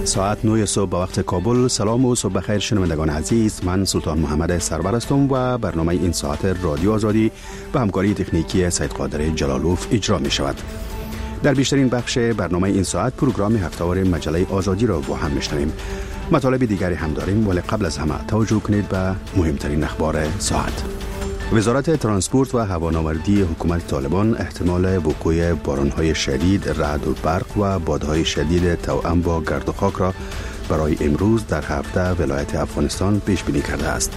ساعت 9 صبح به وقت کابل. سلام و صبح بخیر شنوندگان عزیز. من سلطان محمد سرور هستم و برنامه این ساعت رادیو آزادی به همکاری تکنیکی سید قادر جلالوف اجرا می شود. در بیشترین بخش برنامه این ساعت پروگرام هفته‌وار مجله آزادی را با هم میشنویم. مطالب دیگری هم داریم، ولی قبل از همه توجه کنید به مهمترین اخبار ساعت. وزارت ترانسپورت و هوانوردی حکومت طالبان احتمال وقوع باران‌های شدید، رعد و برق و بادهای شدید توأم با گرد و خاک را برای امروز در 17 ولایت افغانستان پیش بینی کرده است.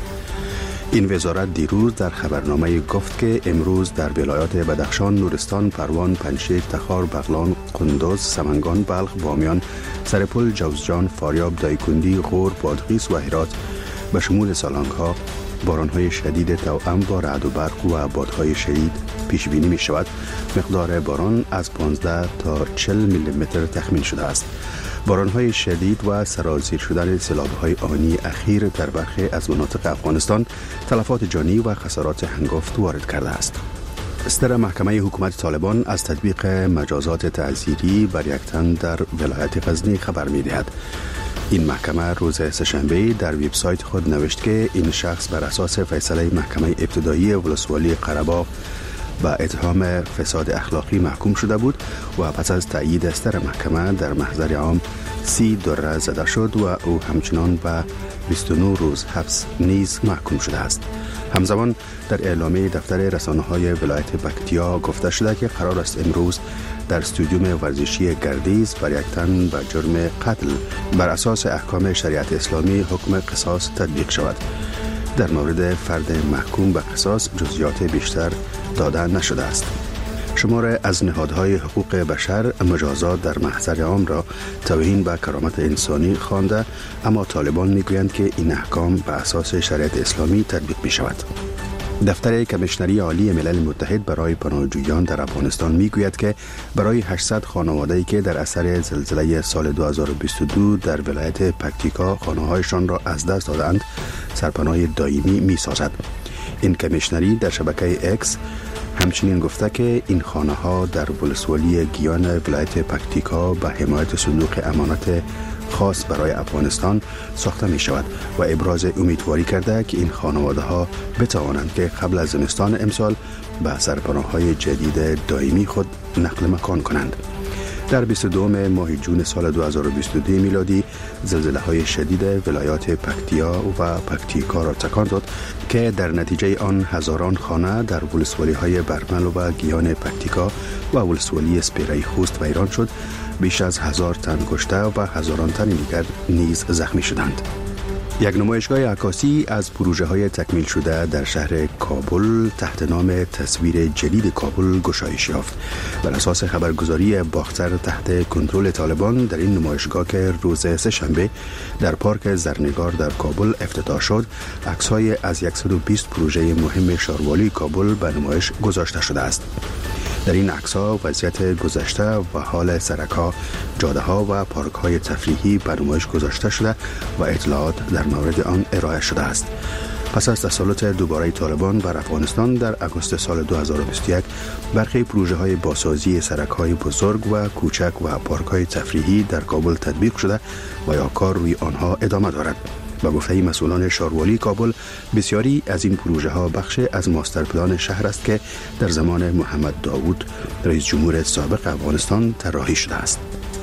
این وزارت دیروز در خبرنامه گفت که امروز در ولایات بدخشان، نورستان، پروان، پنجشیر، تخار، بغلان، قندوز، سمنگان، بلخ، بامیان، سرپل، جوزجان، فاریاب، دایکندی، غور، بادغیس و هرات به شمول سالنگ‌ها باران‌های شدید توأم با رعد و برق و بادهای شدید پیش بینی می شود. مقدار باران از 15 تا 40 میلیمتر تخمین شده است. باران‌های شدید و سرازیر شدن سیلاب‌های آنی اخیر در برخی از مناطق افغانستان تلفات جانی و خسارات هنگفت وارد کرده است. صدر محکمه حکومت طالبان از تطبیق مجازات تعزیری بر یک تن در ولایت غزنی خبر می‌دهد. این محکمه روز سه‌شنبه در وبسایت خود نوشت که این شخص بر اساس فیصله محکمه ابتدایی ولسوالی قره‌باغ با اتهام فساد اخلاقی محکوم شده بود و پس از تأیید صدر محکمه در محضر عام 30 دره زده شد و او همچنان به 29 روز حبس نیز محکوم شده است. همزمان در اعلامیه دفتر رسانه‌های ولایت پکتیا گفته شده که قرار است امروز در استادیوم ورزشی گردیز بر یک تن به جرم قتل بر اساس احکام شریعت اسلامی حکم قصاص تطبیق شود. در مورد فرد محکوم به قصاص جزئیات بیشتر داده نشده است. شمار از نهادهای حقوق بشر مجازات در محضر عام را توهین به کرامت انسانی خوانده، اما طالبان میگویند که این احکام به اساس شریعت اسلامی تطبیق می شود. دفتر کمیشنری عالی ملل متحد برای پناهجویان در افغانستان میگوید که برای 800 خانواده‌ای که در اثر زلزله سال 2022 در ولایت پکتیکا خانه‌هایشان را از دست دادند، سرپناه دائمی می‌سازد. این کمیشنری در شبکه اکس همچنین گفته که این خانه‌ها در ولسوالی گیان ولایت پکتیکا به حمایت صندوق امانت خاص برای افغانستان ساخته می شود و ابراز امیدواری کرده که این خانواده ها بتوانند که قبل از زمستان امسال به سرپناه‌های جدید دائمی خود نقل مکان کنند. در 22 ماه جون سال 2022 میلادی زلزله های شدید ولایات پکتیا و پکتیکا را تکان داد که در نتیجه آن هزاران خانه در ولسوالی های برمل و گیان پکتیکا و ولسوالی سپیره خوست ویران شد. بیش از 1000 تن کشته و هزاران تن دیگر نیز زخمی شدند. یک نمایشگاه عکاسی از پروژه های تکمیل شده در شهر کابل تحت نام تصویر جدید کابل گشایش یافت. بر اساس خبرگزاری باختر تحت کنترل طالبان در این نمایشگاه که روز سه‌شنبه در پارک زرنگار در کابل افتتاح شد، عکس‌های از 120 پروژه مهم شاروالی کابل به نمایش گذاشته شده است. در این عکس‌ها وضعیت گذشته و حال سرک‌ها، جاده‌ها و پارک‌های تفریحی به نمایش گذاشته شده و اطلاعات در مورد آن ارائه شده است. پس از تسلط دوباره طالبان بر افغانستان در آگوست سال 2021 برخی پروژه‌های بازسازی سرک‌های بزرگ و کوچک و پارک‌های تفریحی در کابل تطبیق شده و یا کار روی آنها ادامه دارد. با گفته مسئولان شاروالی کابل، بسیاری از این پروژه ها بخش از ماستر پلان شهر است که در زمان محمد داوود رئیس جمهور سابق افغانستان طراحی شده است.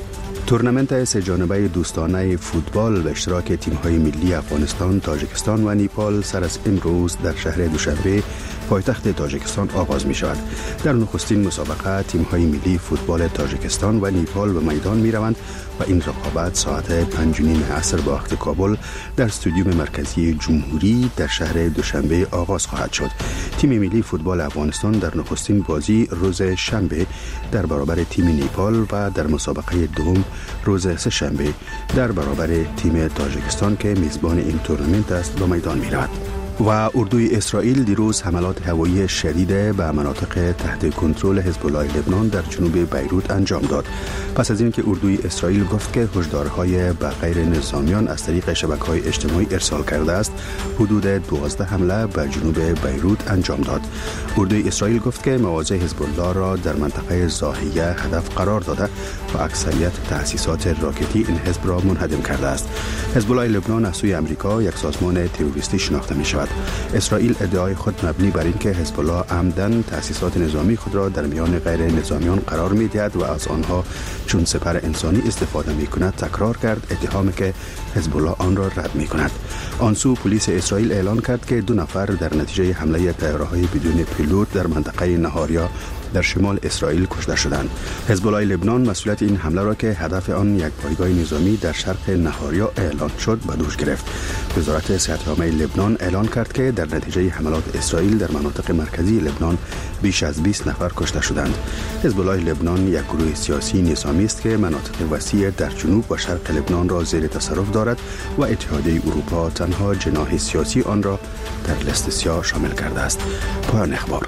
تورنمنت سه جانبه دوستانه فوتبال به اشتراک تیم‌های ملی افغانستان، تاجیکستان و نیپال سر از امروز در شهر دوشنبه پایتخت تاجیکستان آغاز می شود. در نخستین مسابقه تیم‌های ملی فوتبال تاجیکستان و نیپال به میدان می روند و این رقابت ساعت 5:30 عصر به وقت کابل در استادیوم مرکزی جمهوری در شهر دوشنبه آغاز خواهد شد. تیم ملی فوتبال افغانستان در نخستین بازی روز شنبه در برابر تیم نیپال و در مسابقه دوم روز سه‌شنبه در برابر تیم تاجیکستان که میزبان این تورنمنت است به میدان می رود. و اردوی اسرائیل دیروز حملات هوایی شدید به مناطق تحت کنترل حزب الله لبنان در جنوب بیروت انجام داد. پس از اینکه اردوی اسرائیل گفت که هشدارهای به غیر نظامیان از طریق شبکه‌های اجتماعی ارسال کرده است، حدود 12 حمله به جنوب بیروت انجام داد. اردوی اسرائیل گفت که مواضع حزب الله را در منطقه ضاحیه هدف قرار داده و اکثریت تأسیسات راکتی این حزب را منهدم کرده است. حزب الله لبنان از سوی آمریکا یک سازمان تروریستی شناخته می شود. اسرائیل ادعای خود مبنی بر اینکه حزب الله عمدن تأسیسات نظامی خود را در میان غیر نظامیان قرار می دهد و از آنها چون سپر انسانی استفاده می کند تکرار کرد، اتهامی که حزب الله آن را رد می کند. آن سو پلیس اسرائیل اعلان کرد که 2 نفر در نتیجه حمله طیاره‌های بدون پیلوت در منطقه نهاریا در شمال اسرائیل کشته شدند. حزب الله لبنان مسئولیت این حمله را که هدف آن یک پایگاه نظامی در شرق نهاریا اعلان شد به دوش گرفت. وزارت صحت عامه لبنان اعلان کرد که در نتیجه حملات اسرائیل در مناطق مرکزی لبنان بیش از 20 نفر کشته شدند. حزب الله لبنان یک گروه سیاسی نظامی است که مناطق وسیع در جنوب و شرق لبنان را زیر تصرف دارد و اتحادیه اروپا تنها جناح سیاسی آن را در لیست سیاه شامل کرده است. پایان اخبار.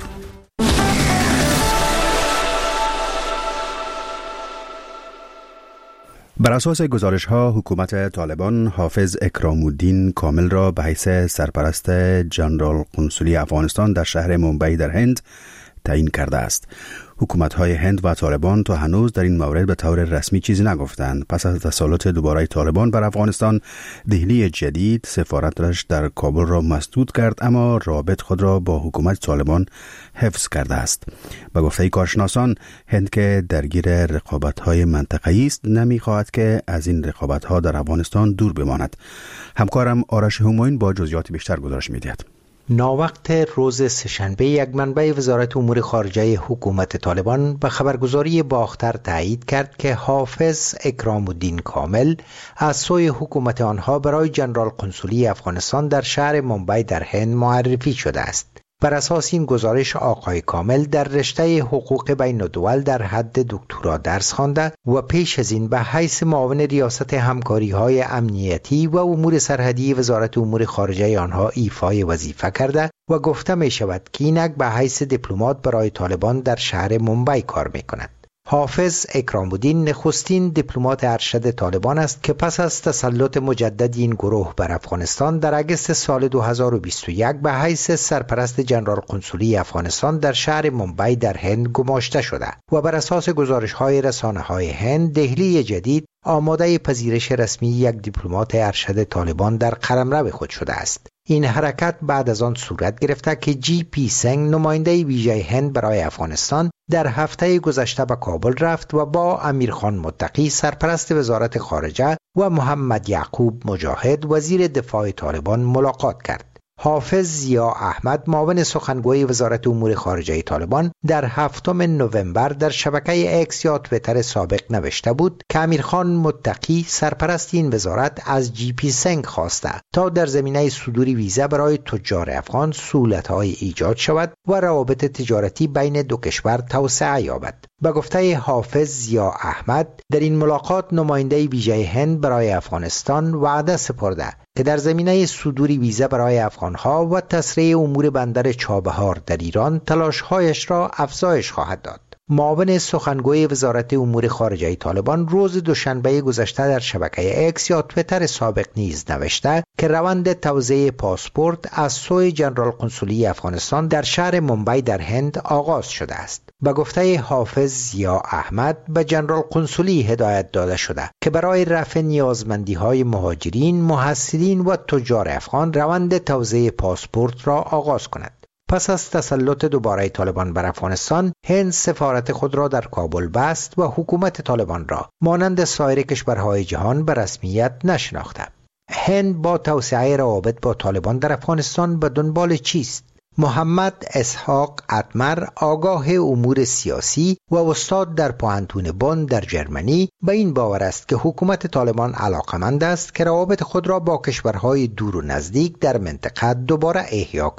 بر اساس گزارش‌ها حکومت طالبان حافظ اکرام الدین کامل را به حیث سرپرست جنرال قنصلی افغانستان در شهر مومبای در هند تعیین کرده است. حکومت‌های هند و طالبان تا هنوز در این مورد به طور رسمی چیزی نگفتند. پس از تسلط دوباره طالبان بر افغانستان، دهلی جدید سفارتش در کابل را مسدود کرد، اما رابط خود را با حکومت طالبان حفظ کرده است. به گفته کارشناسان، هند که درگیر رقابت‌های منطقه‌ای است، نمی‌خواهد که از این رقابت‌ها در افغانستان دور بماند. همکارم آرش همایون با جزئیات بیشتر گزارش می‌دهد. ناوقت روز سه‌شنبه یک منبع وزارت امور خارجه حکومت طالبان به خبرگزاری باختر تایید کرد که حافظ اکرام الدین کامل از سوی حکومت آنها برای جنرال قنصلی افغانستان در شهر مومبای در هند معرفی شده است. بر اساس این گزارش آقای کامل در رشته حقوق بین الدول در حد دکترا درس خوانده و پیش از این به حیث معاون ریاست همکاری‌های امنیتی و امور سرحدی وزارت امور خارجه آنها ایفای وظیفه کرده و گفته می شود که اینک به حیث دیپلمات برای طالبان در شهر مومبای کار می کند. حافظ اکرام الدین نخستین دیپلمات ارشد طالبان است که پس از تسلط مجدد این گروه بر افغانستان در اگست سال 2021 به حیث سرپرست جنرال قنصلی افغانستان در شهر مومبای در هند گماشته شده و بر اساس گزارش‌های رسانه‌های هند، دهلی جدید آماده پذیرش رسمی یک دیپلمات ارشد طالبان در قلمرو خود شده است. این حرکت بعد از آن صورت گرفته که جی پی سنگ نماینده ویژه هند برای افغانستان در هفته گذشته به کابل رفت و با امیرخان متقی سرپرست وزارت خارجه و محمد یعقوب مجاهد وزیر دفاع طالبان ملاقات کرد. حافظ ضیا احمد معاون سخنگوی وزارت امور خارجه طالبان در 7 نوامبر در شبکه اکس یا توییتر سابق نوشته بود که امیرخان متقی سرپرست این وزارت از جی پی سنگ خواسته تا در زمینه صدور ویزا برای تجار افغان سهولت‌های ایجاد شود و روابط تجارتی بین دو کشور توسعه یابد. به گفته حافظ ضیا احمد، در این ملاقات نماینده ویژه هند برای افغانستان وعده سپرده که در زمینه صدور ویزا برای افغانها و تسریع امور بندر چابهار در ایران تلاش‌هایش را افزایش خواهد داد. معاون سخنگوی وزارت امور خارجه طالبان روز دوشنبه گذشته در شبکه اکس یا توییتر سابق نیز نوشته که روند توزیع پاسپورت از سوی جنرال قنصلی افغانستان در شهر مومبای در هند آغاز شده است. به گفته حافظ ضیا احمد، به جنرال قنصلی هدایت داده شده که برای رفع نیازمندی‌های مهاجرین، محصلین و تجار افغان روند توزیع پاسپورت را آغاز کند. پس از تسلط دوباره طالبان بر افغانستان، هند سفارت خود را در کابل بست و حکومت طالبان را مانند سایر کشورهای جهان به رسمیت نشناخته. هند با توسعه روابط با طالبان در افغانستان به دنبال چیست؟ محمد اسحاق اتمر، آگاه امور سیاسی و استاد در پوهنتون بن در جرمنی، به این باور است که حکومت طالبان علاقمند است که روابط خود را با کشورهای دور و نزدیک در منطقه دوباره احیا کند.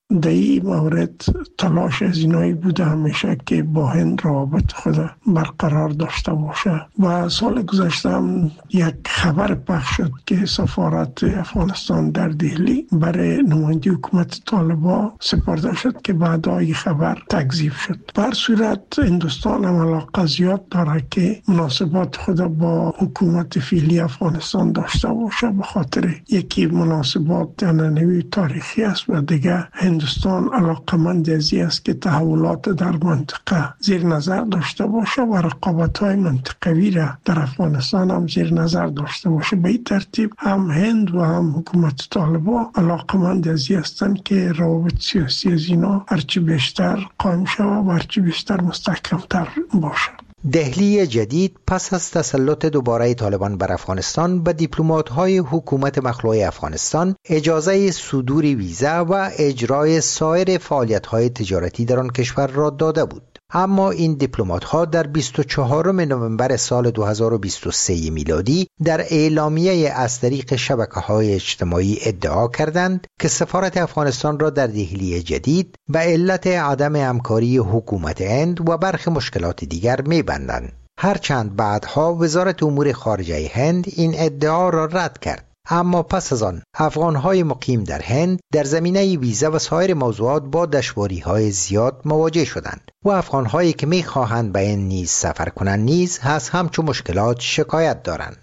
در این مورد تلاش از اینایی بوده همیشه که با هند روابط خود برقرار داشته باشه و سال گذشته هم یک خبر پخش شد که سفارت افغانستان در دهلی برای نماینده حکومت طالبان سپرده شد که بعدا این خبر تکذیب شد. بر صورت هندوستان هم علاقه زیاد داره که مناسبات خود با حکومت فعلی افغانستان داشته باشه، به خاطر یکی مناسبات عنعنوی تاریخی است و دیگه هندوستان علاقمند است که تحولات در منطقه زیر نظر داشته باشه و رقابت‌های منطقوی را در افغانستان هم زیر نظر داشته باشه. به این ترتیب هم هند و هم حکومت طالبان علاقمند هستند که روابط سیاسی از اینا هرچی بیشتر قائم شود و هرچی بیشتر مستحکم‌تر باشه. دهلی جدید پس از تسلط دوباره طالبان بر افغانستان به دیپلمات‌های حکومت مخلوع افغانستان اجازه صدور ویزا و اجرای سایر فعالیت‌های تجارتی در آن کشور را داده بود. اما این دیپلمات‌ها در 24 نوامبر سال 2023 میلادی در اعلامیه از طریق شبکه‌های اجتماعی ادعا کردند که سفارت افغانستان را در دهلی جدید به علت عدم همکاری حکومت هند و برخی مشکلات دیگر می‌بندند. هرچند بعدها وزارت امور خارجه هند این ادعا را رد کرد. اما پس از آن افغان‌های مقیم در هند در زمینه ویزا و سایر موضوعات با دشواری‌های زیاد مواجه شدند و افغان‌هایی که می‌خواهند به این نیز سفر کنند نیز از همچون مشکلات شکایت دارند.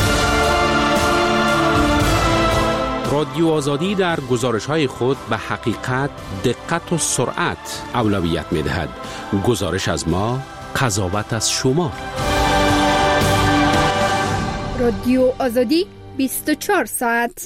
رادیو آزادی در گزارش‌های خود به حقیقت، دقت و سرعت اولویت می‌دهد. گزارش از ما، قضاوت از شما. رادیو آزادی 24 ساعت.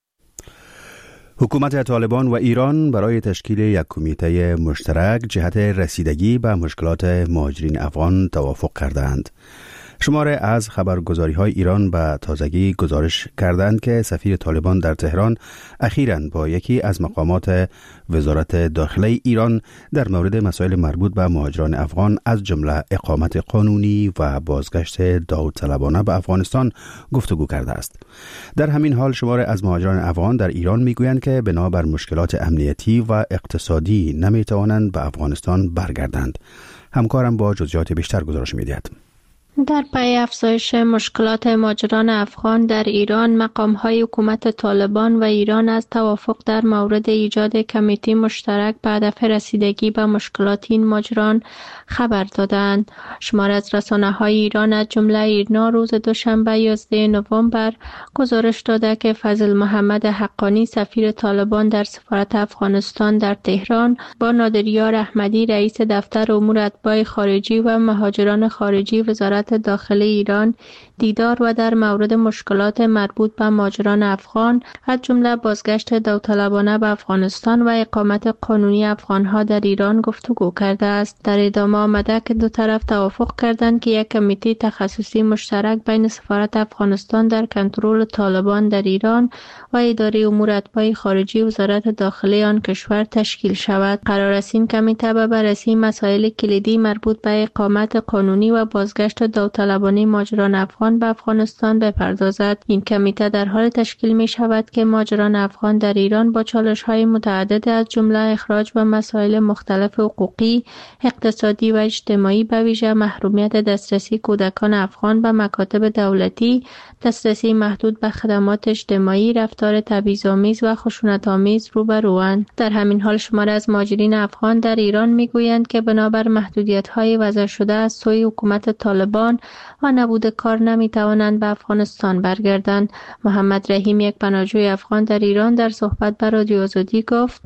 حکومت طالبان و ایران برای تشکیل یک کمیته مشترک جهت رسیدگی به مشکلات مهاجرین افغان توافق کردند. شماره از خبرگزاری‌های ایران به تازگی گزارش کردند که سفیر طالبان در تهران اخیراً با یکی از مقامات وزارت داخله ایران در مورد مسائل مربوط به مهاجران افغان از جمله اقامت قانونی و بازگشت داوطلبانه به افغانستان گفتگو کرده است. در همین حال شماره از مهاجران افغان در ایران میگویند که بنابر مشکلات امنیتی و اقتصادی نمیتوانند به افغانستان برگردند. همکارم با جزئیات بیشتر گزارش می‌دهد. در پی افزایش مشکلات مهاجران افغان در ایران، مقام‌های حکومت طالبان و ایران از توافق در مورد ایجاد کمیته مشترک به هدف رسیدگی به مشکلات این مهاجران خبر دادند. شمار از رسانه‌های ایران از جمله ایرنا روز دوشنبه 11 نوامبر گزارش داده که فضل محمد حقانی سفیر طالبان در سفارت افغانستان در تهران با نادریار احمدی رئیس دفتر امور اتباع خارجی و مهاجران خارجی وزارت داخله ایران دیدار و در مورد مشکلات مربوط به مهاجران افغان از جمله بازگشت داوطلبانه به افغانستان و اقامت قانونی افغانها در ایران گفتگو کرده است. در ادامه آمده که دو طرف توافق کردند که یک کمیته تخصصی مشترک بین سفارت افغانستان در کنترل طالبان در ایران و اداره امور اتباع خارجی وزارت داخله آن کشور تشکیل شود. قرار است این کمیته به بررسی مسائل کلیدی مربوط به اقامت قانونی و بازگشت داوطلبانه مهاجران افغان به افغانستان بپردازد. این کمیته در حال تشکیل می شود که مهاجران افغان در ایران با چالش‌های متعدد از جمله اخراج و مسائل مختلف حقوقی، اقتصادی و اجتماعی به ویژه محرومیت دسترسی کودکان افغان به مکاتب دولتی، دسترسی محدود به خدمات اجتماعی، رفتار تبعیض‌آمیز و خشونت‌آمیز روبروند. در همین حال شمار از مهاجرین افغان در ایران میگویند که بنابر محدودیت‌های وضع شده از سوی حکومت طالبان و نبود کار نمیتوانند به افغانستان برگردند. محمد رحیم، یک پناهجوی افغان در ایران، در صحبت با رادیو آزادی گفت: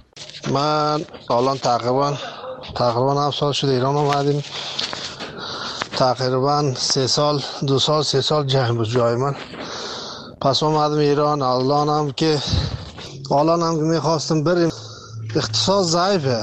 من الان تقریبا 7 سال شده ایران اومدیم. تقریبا 3 سال جنگ بود جای من. پس اومدم ایران. الان هم که میخواستم بریم، اقتصاد ضعیفه.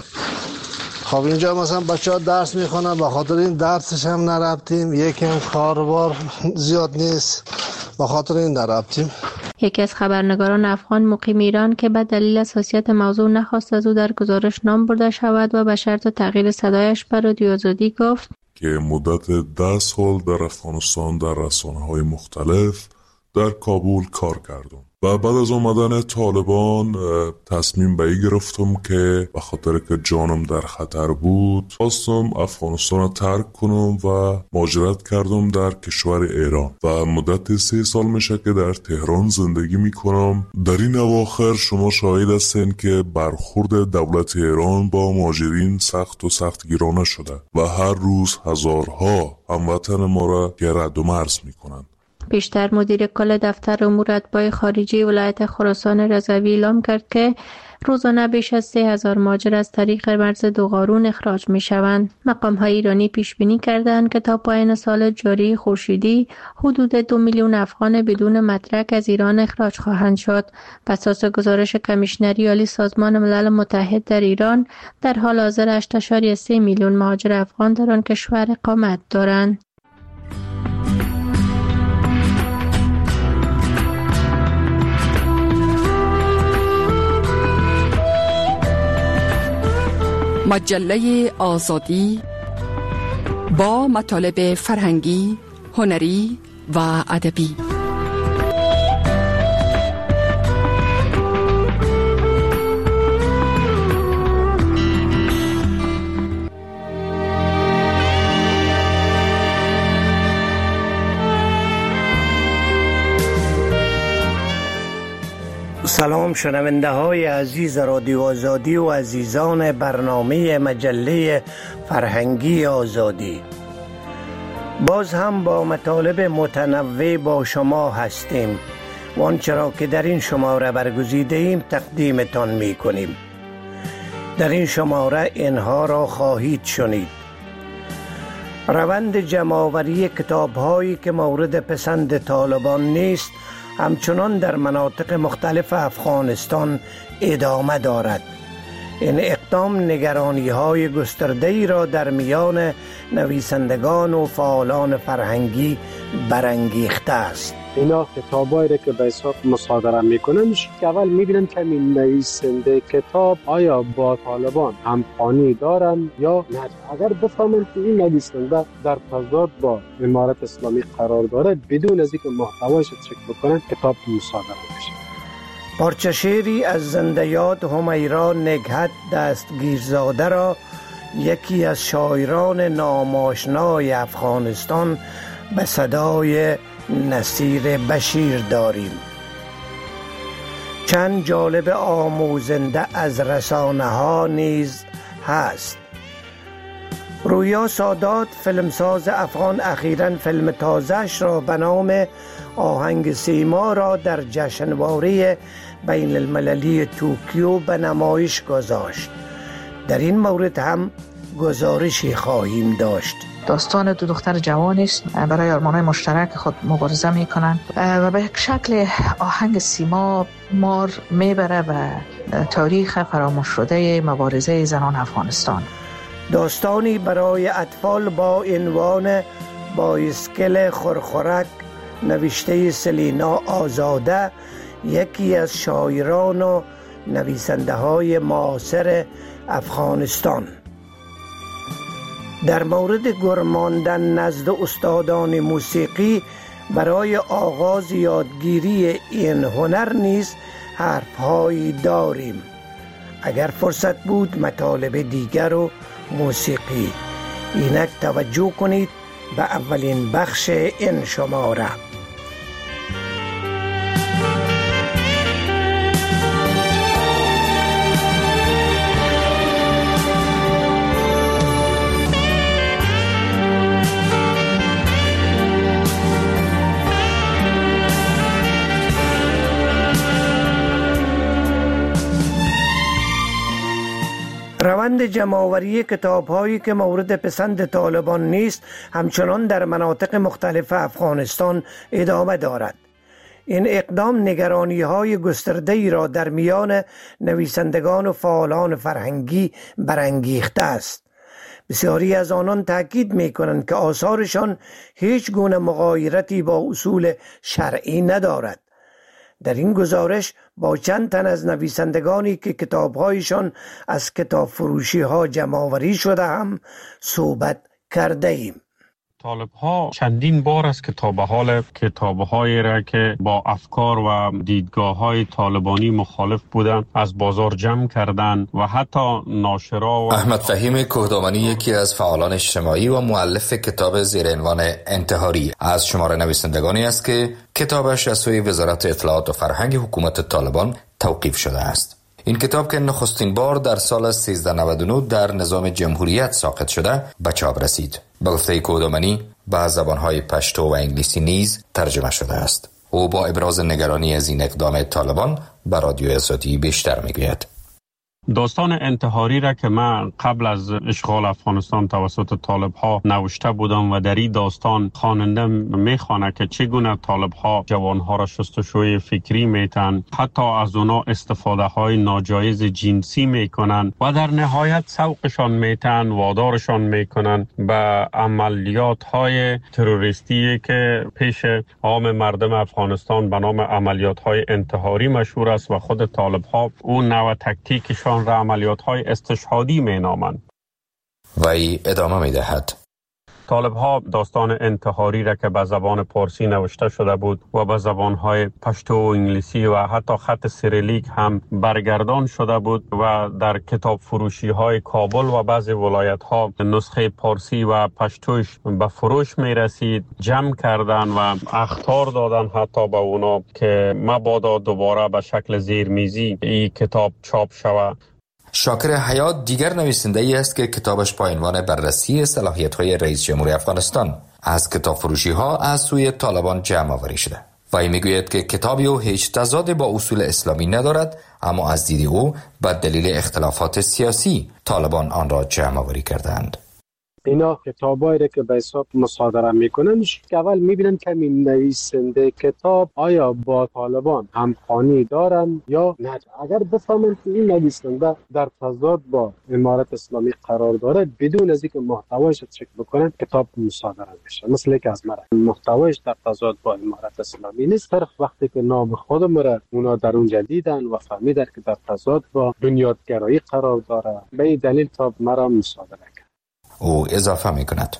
خب اینجا مثلا بچه‌ها درس میخونن، به خاطر این درسش هم نرفتیم. یکم کاروبار زیاد نیست، به خاطر این نرفتیم. یکی از خبرنگاران افغان مقیم ایران که به دلیل حساسیت موضوع نخواست از او در گزارش نام برده شود و به شرط تغییر صدایش بر رادیو آزادی گفت که مدت 10 سال در افغانستان در رسانه‌های مختلف در کابل کار کردم. و بعد از آمدن طالبان تصمیم به این گرفتم که به خاطر که جانم در خطر بود خواستم افغانستان رو ترک کنم و مهاجرت کردم در کشور ایران و مدت 3 سال میشه که در تهران زندگی میکنم. در این اواخر شما شاهد هستین که برخورد دولت ایران با مهاجرین سخت گیرانه شده و هر روز هزارها هموطن ما را رد و مرز میکنن. پیشتر مدیر کل دفتر امور اتباع خارجی ولایت خراسان رضوی اعلام کرد که روزانه بیش از 3000 مهاجر از طریق مرز دوقارون اخراج می شوند. مقام‌های ایرانی پیش بینی کردند که تا پایان سال جاری خورشیدی حدود 2 میلیون افغان بدون مدرک از ایران اخراج خواهند شد. بر اساس گزارش کمیشنری عالی سازمان ملل متحد در ایران، در حال حاضر 8.3 میلیون مهاجر افغان در آن کشور اقامت دارند. مجله آزادی با مطالب فرهنگی، هنری و ادبی. سلام شنونده های عزیز رادیو آزادی و عزیزان برنامه مجله فرهنگی آزادی. باز هم با مطالب متنوع با شما هستیم و آنچه را که در این شماره برگزیده ایم تقدیمتان می کنیم. در این شماره اینها را خواهید شنید: روند جمع‌آوری کتاب‌هایی که مورد پسند طالبان نیست همچنان در مناطق مختلف افغانستان ادامه دارد. این اقدام نگرانی‌های گسترده‌ای را در میان نویسندگان و فعالان فرهنگی برانگیخته است. اینا کتابایی را که به حساب مصادره میکنن که اول میبینن که این نویسنده کتاب آیا با طالبان همخوانی دارن یا نه. اگر بفهمن که این نویسنده در تضاد با امارت اسلامی قرار داره، بدون از اینکه محتوایش چک بکنن کتاب مصادره میشه. پارچه شعری از زنده یاد همیرا نگهت دستگیرزاده را یکی از شاعران ناماشنای افغانستان به صدای نصیر بشیر داریم. چند جالب آموزنده از رسانه ها نیز هست. رویا سادات فیلمساز افغان اخیراً فیلم تازه‌اش را به نام آهنگ سیما را در جشنواره بین المللی توکیو به نمایش گذاشت. در این مورد هم گزارشی خواهیم داشت. داستان دو دختر جوانی است برای آرمان‌های مشترک خود مبارزه می‌کنند و به یک شکل آهنگ سیما مار میبره به تاریخ فراموش شده مبارزه زنان افغانستان. داستانی برای اطفال با عنوان بایسکل خورخورک نوشته سلینا آزاده، یکی از شاعران و نویسنده های معاصر افغانستان. در مورد گرماندن نزد استادان موسیقی برای آغاز یادگیری این هنر نیز حرفهایی داریم. اگر فرصت بود مطالب دیگر و موسیقی. اینک توجه کنید به اولین بخش این شماره. روند جمع‌آوری کتاب‌هایی که مورد پسند طالبان نیست همچنان در مناطق مختلف افغانستان ادامه دارد. این اقدام نگرانی‌های گسترده‌ای را در میان نویسندگان و فعالان فرهنگی برانگیخته است. بسیاری از آنان تاکید می‌کنند که آثارشان هیچ گونه مغایرتی با اصول شرعی ندارد. در این گزارش با چند تن از نویسندگانی که کتاب‌هایشان از کتاب فروشی ها جمع‌آوری شده هم صحبت کرده ایم. طالب ها چندین بار است که تا به حال کتاب هایی را که با افکار و دیدگاه های طالبانی مخالف بودند از بازار جمع کردند و حتی ناشرا و احمد فهیم کوهدامنی یکی از فعالان اجتماعی و مؤلف کتاب زیر عنوان انتحاری از شمار نویسندگانی است که کتابش از سوی وزارت اطلاعات و فرهنگ حکومت طالبان توقیف شده است. این کتاب که نخستین بار در سال 1399 در نظام جمهوریت ساقط شده به چاپ رسید. به گفته کوهدامنی به زبانهای پشتو و انگلیسی نیز ترجمه شده است. او با ابراز نگرانی از این اقدام طالبان به رادیو آزادی بیشتر میگوید. داستان انتحاری را که من قبل از اشغال افغانستان توسط طالب ها نوشته بودم و در این داستان خواننده میخوانه که چگونه طالب ها جوان ها را شستشوی فکری میتن، حتی از اونا استفاده های ناجایز جنسی میکنن و در نهایت سوقشان میتن، وادارشان میکنن به عملیات های تروریستی که پیش عام مردم افغانستان به نام عملیات های انتحاری مشهور است و خود طالب ها اون نوع تکتیکشان را عملیات های استشهادی می نامند. وی ادامه می دهد. طالب ها داستان انتحاری را که به زبان پارسی نوشته شده بود و به زبان های پشتو و انگلیسی و حتی خط سیریلیک هم برگردان شده بود و در کتاب فروشی های کابل و بعضی ولایت ها نسخه پارسی و پشتوش به فروش می رسید، جمع کردن و اخطار دادن حتی به اونا که مبادا دوباره به شکل زیرمیزی این کتاب چاپ شود. شاکر حیات دیگر نویسنده ای است که کتابش با عنوان بررسی صلاحیت‌های رئیس جمهور افغانستان از کتاب فروشی ها از سوی طالبان جمع آوری شده. وی میگوید که کتابی او هیچ تضادی با اصول اسلامی ندارد، اما از دید او به دلیل اختلافات سیاسی طالبان آن را جمع آوری کردند. اینا کتابایی که به حساب مصادره میکنن که اول میبینن که نویسنده کتاب آیا با طالبان همخوانی دارن یا نه. اگر بفهمن که این نویسنده در تضاد با امارت اسلامی قرار داره، بدون از اینکه محتوایش چک بکنن کتاب مصادره میشه. مثل که از مرا محتوایش در تضاد با امارت اسلامی نیست، صرف وقتی که نام خودم را اونا در اونجا دیدن و فهمیدن که در تضاد با بنیادگرایی قرار داره، به این دلیل کتاب مرا مصادره. او اضافه می کند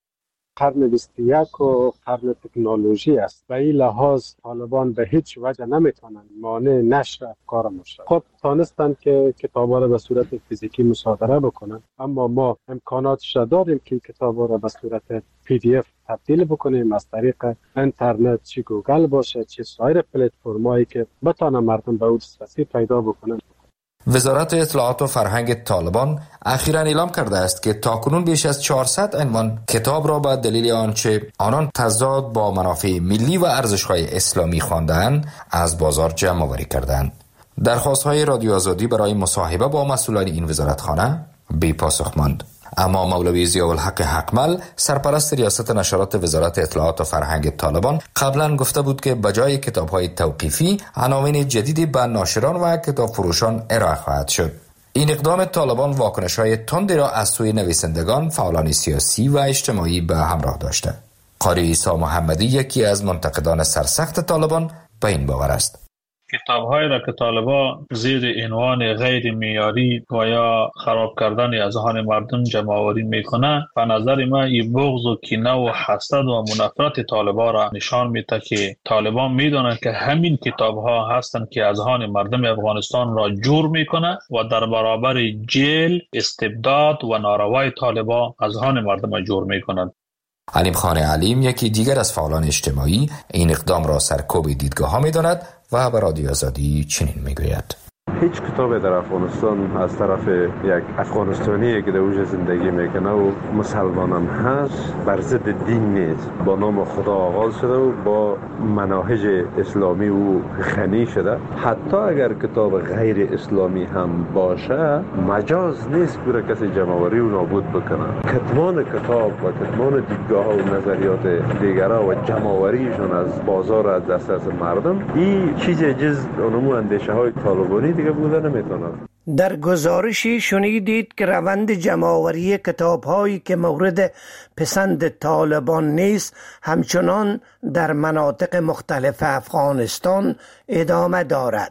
قرن 21 و قرن تکنولوژی است. به این لحاظ طالبان به هیچ وجه نمیتونن مانع نشر افکار ما شد. خود تانستن که کتابا را به صورت فیزیکی مصادره بکنن، اما ما امکاناتش داریم که کتابا را به صورت PDF تبدیل بکنیم از طریق اینترنت، چه گوگل باشه چه سایر پلتفرمایی که بتانه مردم به اون دسترسی پیدا بکنن. وزارت اطلاعات و فرهنگ طالبان اخیراً اعلام کرده است که تاکنون بیش از 400 عنوان کتاب را به دلیل آنچه آنان تضاد با منافع ملی و ارزش‌های اسلامی خواندند از بازار جمع آوری کردند. درخواست‌های رادیو آزادی برای مصاحبه با مسئولان این وزارتخانه بی پاسخ ماند. اما مولوی ضیاءالحق حقمل سرپرست ریاست نشرات وزارت اطلاعات و فرهنگ طالبان قبلا گفته بود که بجای کتاب‌های توقیفی عناوین جدیدی به ناشران و کتاب فروشان ارائه خواهد شد. این اقدام طالبان واکنش‌های تندی را از سوی نویسندگان، فعالان سیاسی و اجتماعی به همراه داشته. قاری عیسی محمدی یکی از منتقدان سرسخت طالبان به این باور است. کتاب‌هایی را که طالبان زیر عنوان غیر معیاری و یا خراب کردن اذهان مردم جمع‌آوری میکنند، به نظر من این بغض و کینه و حسد و منافرت طالبان را نشان میده که طالبان میدونند که همین کتاب‌ها هستند که اذهان مردم افغانستان را جور میکنند و در برابر جیل، استبداد و ناروای طالبان اذهان مردم را جور میکنند. علیم خان علیم یکی دیگر از فعالان اجتماعی این اقدام را سرکوب دیدگاه‌ها می‌داند و به رادیو آزادی چنین میگوید: هیچ کتابی در افغانستان از طرف یک افغانستانی که در اوج زندگی میکنه و مسلمان هم هست بر ضد دین نیست. با نام خدا آغاز شده و با مناهج اسلامی و غنی شده. حتی اگر کتاب غیر اسلامی هم باشه مجاز نیست برای کسی جمع‌آوری و نابود بکنه. کتمان کتاب و کتمان دیدگاه و نظریات دیگرها و جمع‌آوریشون از بازار از دسترس مردم این چیز جز اونمو اندیشه های طالبانی دیگه بوده نمیتونه. در گزارشی شنیدید که روند جمع‌آوری کتاب‌هایی که مورد پسند طالبان نیست همچنان در مناطق مختلف افغانستان ادامه دارد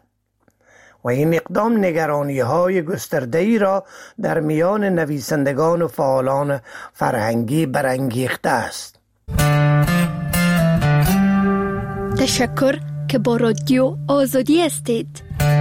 و این اقدام نگرانی‌های گسترده‌ای را در میان نویسندگان و فعالان فرهنگی برانگیخته است. تشکر که با رادیو آزادی هستید.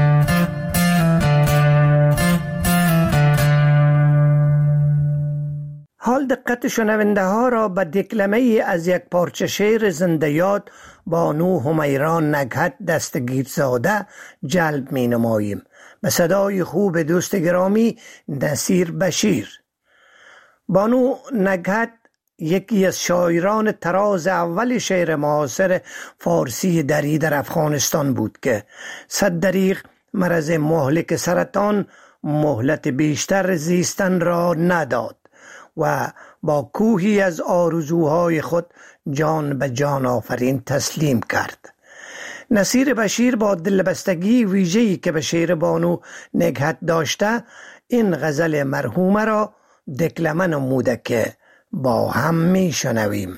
حال دقت شنونده ها را به دکلمه از یک پارچه شعر زنده یاد بانو همیران نگهت دستگیرزاده جلب می نماییم. به صدای خوب دوست گرامی نصیر بشیر. بانو نگهت یکی از شاعران طراز اول شعر معاصر فارسی دری در افغانستان بود که 100 دریغ مرض مهلک سرطان مهلت بیشتر زیستن را نداد و با کوهی از آرزوهای خود جان به جان آفرین تسلیم کرد. نصیر بشیر با دلبستگی ویژه‌ای که به شعر بانو نگهت داشته این غزل مرحومه را دکلمه نموده که با هم می شنویم.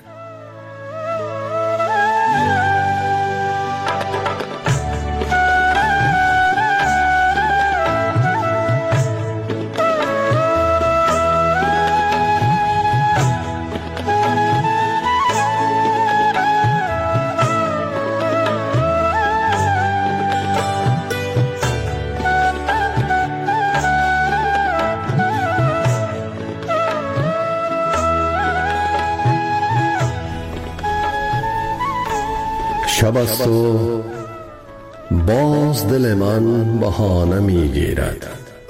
شب است و باز دل من بهانه می گیرد.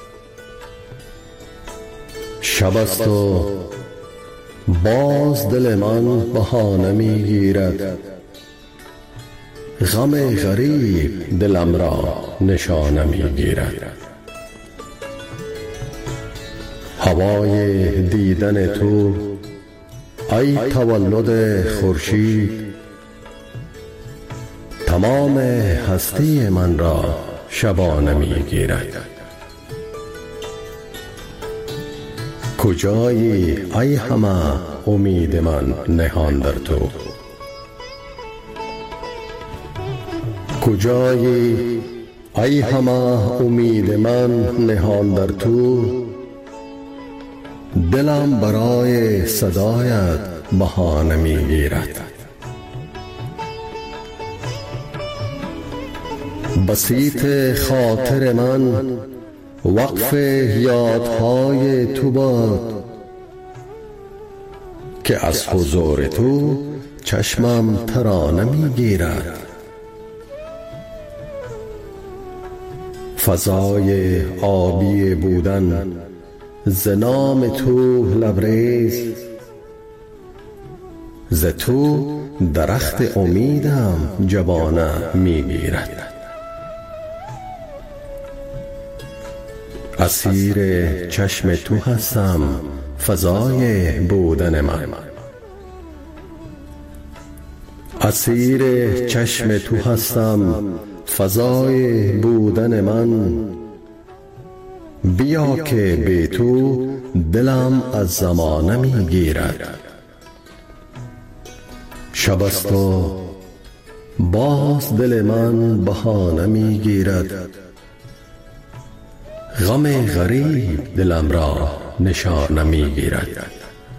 شب است و باز دل من بهانه می گیرد. غم غریب دلم را نشانه می گیرد. هوای دیدن تو ای تولد خورشید تمام هستی من را شبانه می گیرد. کجایی ای همه امید من نهان در تو؟ کجایی ای همه امید من نهان در تو؟ دلم برای صدایت بهانه می گیرد. بسیط خاطر من وقف یادهای تو باد که از حضور تو چشمم ترانه می گیرد. فضای آبی بودن ز نام تو لبریز، ز تو درخت امیدم جوانه می گیرد. اسیر چشم تو هستم فضای بودن من. اسیر چشم تو هستم فضای بودن من. بیا که بی تو دلم از زمانه می گیرد. شب است و باز دل من بهانه می گیرد. غم غریب دلم را نشانه می گیرد.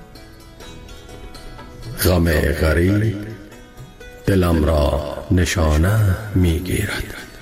غم غریب دلم را نشانه می گیرد.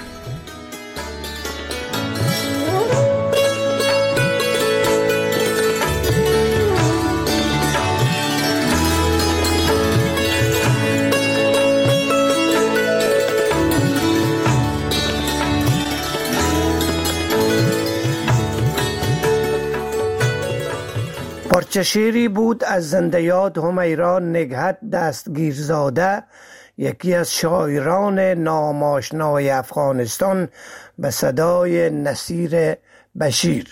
پارچه شعری بود از زنده یاد همیران نگهت دستگیرزاده، یکی از شاعران ناماشنای افغانستان، به صدای نصیر بشیر.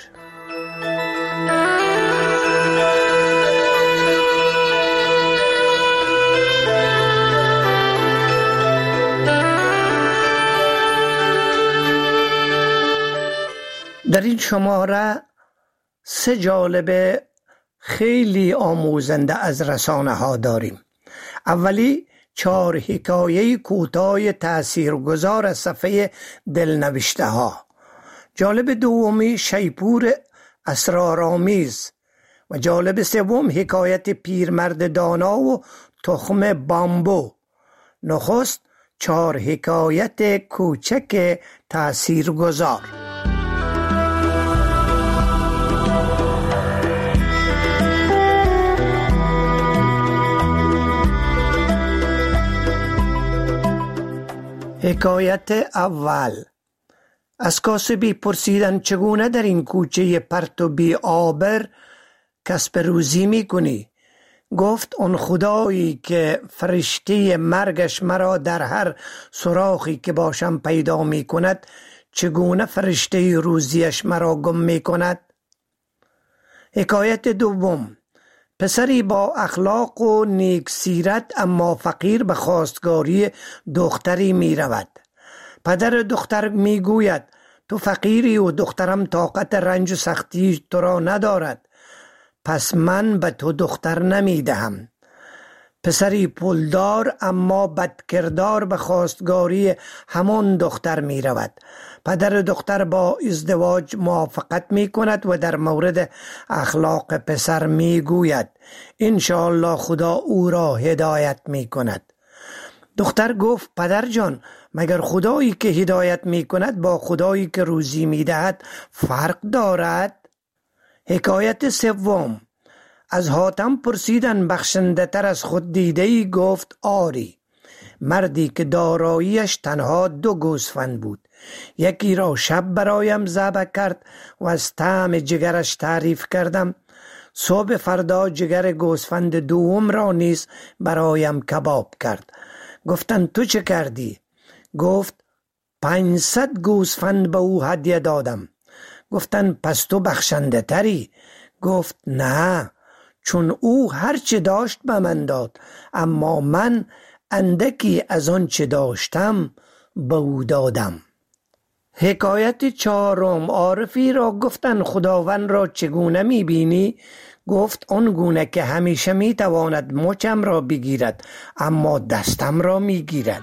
در این شماره 3 جالب خیلی آموزنده از رسانه ها داریم. اولی 4 حکایه کوتاه تاثیرگذار از صفحه دلنوشته ها. جالب دومی شیپور اسرارآمیز و جالب سوم حکایت پیرمرد دانا و تخم بامبو. نخست 4 حکایت کوچک تاثیرگذار. حکایت اول. از کاسبی پرسیدند چگونه در این کوچه پرت و بی آبر کسب روزی می کنی؟ گفت اون خدایی که فرشته مرگش مرا در هر سوراخی که باشم پیدا می کند، چگونه فرشته روزیش مرا گم می کند؟ حکایت دوم. پسری با اخلاق و نیک سیرت اما فقیر به خواستگاری دختری می رود. پدر دختر می گوید تو فقیری و دخترم طاقت رنج و سختی تو را ندارد، پس من به تو دختر نمی دهم. پسری پولدار اما بدکردار به خواستگاری همان دختر می رود. پدر دختر با ازدواج موافقت می کند و در مورد اخلاق پسر می گوید انشاءالله خدا او را هدایت می کند. دختر گفت پدر جان، مگر خدایی که هدایت می کند با خدایی که روزی می دهد فرق دارد؟ حکایت سوم. از حاتم پرسیدن بخشنده تر از خود دیده‌ای؟ گفت آری. مردی که داراییش تنها 2 گوسفند بود، یکی را شب برایم ذبح کرد و از طعم جگرش تعریف کردم. صبح فردا جگر گوسفند دوم را نیز برایم کباب کرد. گفتند تو چه کردی؟ گفت 500 گوسفند به او هدیه دادم. گفتند پس تو بخشنده تری؟ گفت نه، چون او هر چه داشت به من داد، اما من اندکی از آن چه داشتم به او دادم. حکایت 4. عارفی را گفتند خداوند را چگونه می بینی؟ گفت آن گونه که همیشه می تواند مچم را بگیرد اما دستم را می گیرد.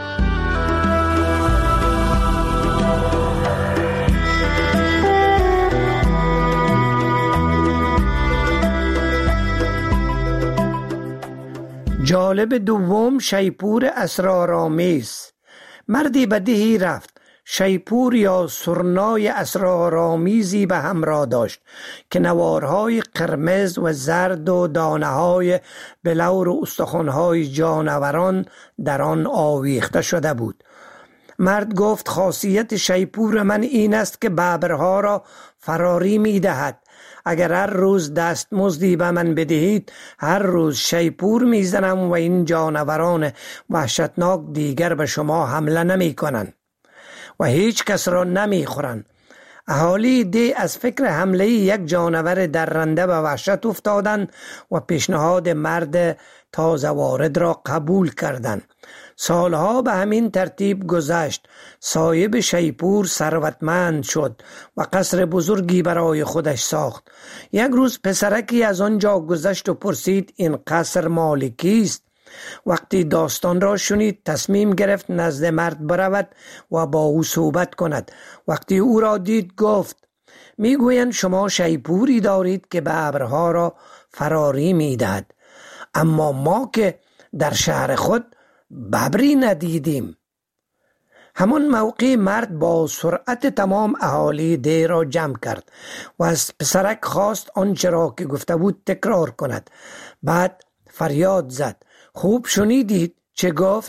جالب دوم. شیپور اسرارآمیز. مردی به دهی رفت. شیپور یا سرنای اسرارآمیزی به همراه داشت که نوارهای قرمز و زرد و دانه‌های بلور و استخوان‌های جانوران در آن آویخته شده بود. مرد گفت خاصیت شیپور من این است که ببرها را فراری می دهد. اگر هر روز دستمزدی به من بدهید، هر روز شیپور می زنم و این جانوران وحشتناک دیگر به شما حمله نمی کنند و هیچ کس را نمی خورند. اهالی ده از فکر حمله یک جانور درنده به وحشت افتادند و پیشنهاد مرد تازه وارد را قبول کردند. سالها به همین ترتیب گذشت. صاحب شیپور ثروتمند شد و قصر بزرگی برای خودش ساخت. یک روز پسرکی از آنجا گذشت و پرسید این قصر مال کیست؟ وقتی داستان را شنید تصمیم گرفت نزد مرد برود و با او صحبت کند. وقتی او را دید گفت میگویند شما شیپوری دارید که ببرها را فراری میدهد، اما ما که در شهر خود ببری ندیدیم. همان موقع مرد با سرعت تمام اهالی ده را جمع کرد و از پسرک خواست آنچه را که گفته بود تکرار کند. بعد فریاد زد خوب شنیدید چه گفت؟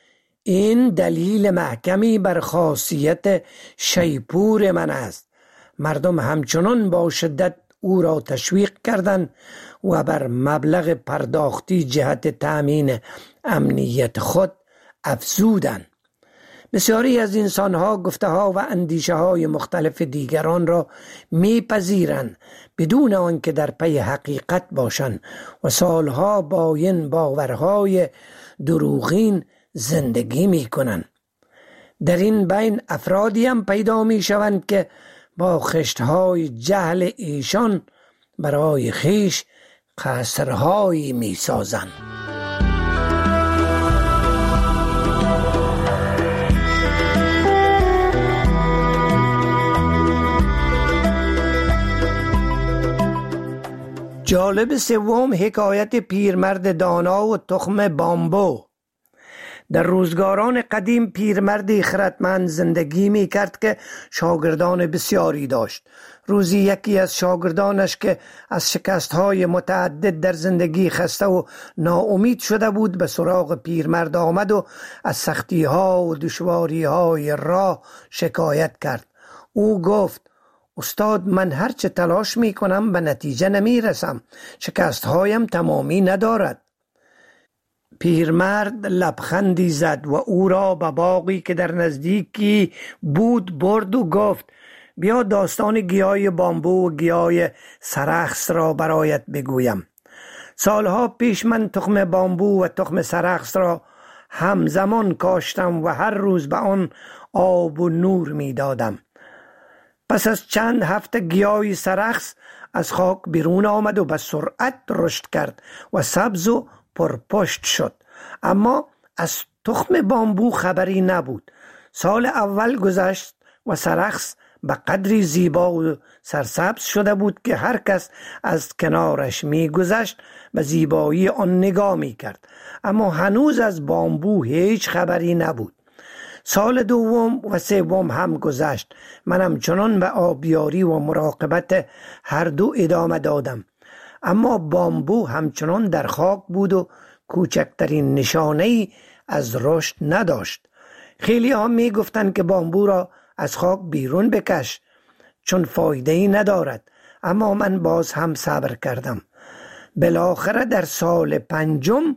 این دلیل محکمی بر خاصیت شیپور من است. مردم همچنان با شدت او را تشویق کردند و بر مبلغ پرداختی جهت تأمین امنیت خود افزودند. بسیاری از انسانها گفته‌ها و اندیشه‌های مختلف دیگران را میپذیرند بدون آنکه در پی حقیقت باشند و سالها با این باورهای دروغین زندگی میکنند. در این بین افرادی هم پیدا میشوند که با خشتهای جهل ایشان برای خیش قصرهایی میسازند. جالب سوم حکایت پیرمرد دانا و تخم بامبو. در روزگاران قدیم پیرمردی خردمند زندگی می کرد که شاگردان بسیاری داشت. روزی یکی از شاگردانش که از شکستهای متعدد در زندگی خسته و ناامید شده بود به سراغ پیرمرد آمد و از سختی‌ها و دشواری‌های راه شکایت کرد. او گفت: استاد، من هرچه تلاش می کنم به نتیجه نمی رسم. شکستهایم تمامی ندارد. پیرمرد لبخندی زد و او را به باغی که در نزدیکی بود برد و گفت: بیا داستان گیاه بامبو و گیاه سرخس را برایت بگویم. سالها پیش من تخم بامبو و تخم سرخس را همزمان کاشتم و هر روز به آن آب و نور می دادم. پس از چند هفته گیاه سرخس از خاک بیرون آمد و به سرعت رشد کرد و سبز و پرپشت شد، اما از تخم بامبو خبری نبود. سال اول گذشت و سرخس به قدری زیبا و سرسبز شده بود که هر کس از کنارش می گذشت به زیبایی آن نگاه می کرد، اما هنوز از بامبو هیچ خبری نبود. سال دوم و سوم هم گذشت. منم چنان به آبیاری و مراقبت هر دو ادامه دادم، اما بامبو همچنان در خاک بود و کوچکترین نشانه‌ای از رشد نداشت. خیلی ها می گفتند که بامبو را از خاک بیرون بکش چون فایده‌ای ندارد، اما من باز هم صبر کردم. بالاخره در سال پنجم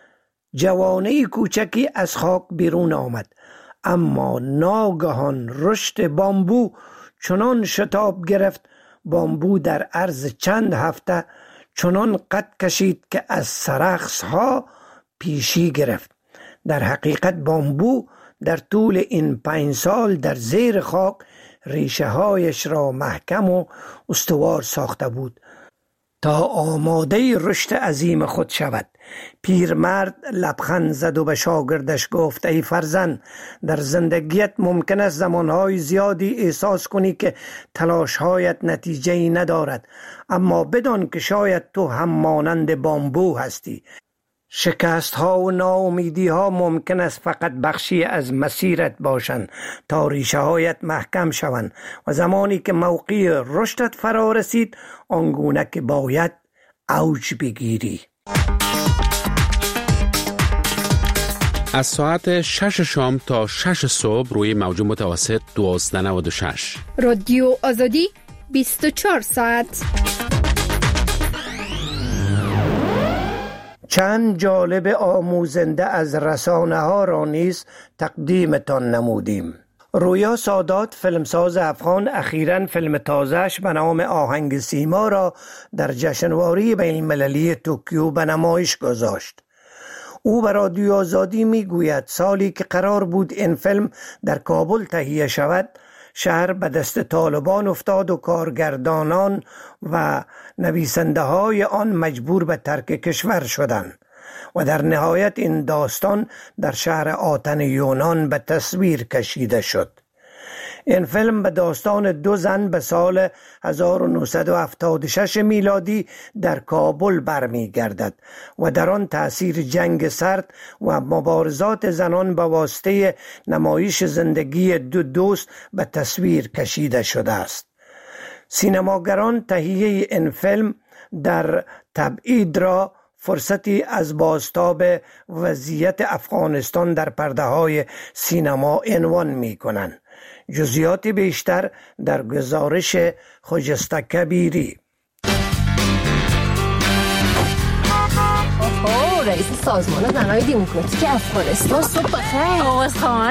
جوانه کوچکی از خاک بیرون آمد، اما ناگهان رشد بامبو چنان شتاب گرفت. بامبو در عرض چند هفته چنان قد کشید که از سرخس ها پیشی گرفت. در حقیقت بامبو در طول این 5 سال در زیر خاک ریشه هایش را محکم و استوار ساخته بود تا آماده رشد عظیم خود شود. پیرمرد لبخند زد و به شاگردش گفت: ای فرزند، در زندگیت ممکن است زمانهای زیادی احساس کنی که تلاشهایت نتیجه‌ای ندارد، اما بدان که شاید تو هم مانند بامبو هستی. شکست ها و ناامیدی ها ممکن است فقط بخشی از مسیرت باشند تا ریشه هایت محکم شوند و زمانی که موقع رشدت فرا رسید آنگونه که باید اوج بگیری. از ساعت 6 شام تا 6 صبح روی موج متوسط 1296 رادیو آزادی 24 ساعت. چند جالب آموزنده از رسانه ها را نیز تقدیمتان نمودیم. رویا سادات، فیلمساز افغان، اخیراً فیلم تازه‌اش به نام آهنگ سیما را در جشنواره بین المللی توکیو به نمایش گذاشت. او به رادیو آزادی می گوید سالی که قرار بود این فیلم در کابل تهیه شود، شهر به دست طالبان افتاد و کارگردانان و نویسنده های آن مجبور به ترک کشور شدند و در نهایت این داستان در شهر آتن یونان به تصویر کشیده شد. این فیلم به داستان 2 زن به سال 1976 میلادی در کابل برمی گردد و در آن تأثیر جنگ سرد و مبارزات زنان به واسطه نمایش زندگی 2 دوست به تصویر کشیده شده است. سینماگران تهیه این فیلم در تبعید را فرصتی از بازتاب وضعیت افغانستان در پرده های سینما عنوان می کنند. جزئیات بیشتر در گزارش خجسته کبیری. رئیس سازمان زنای دموکراتیک افغانستان، صبح بخیر. آواز خان.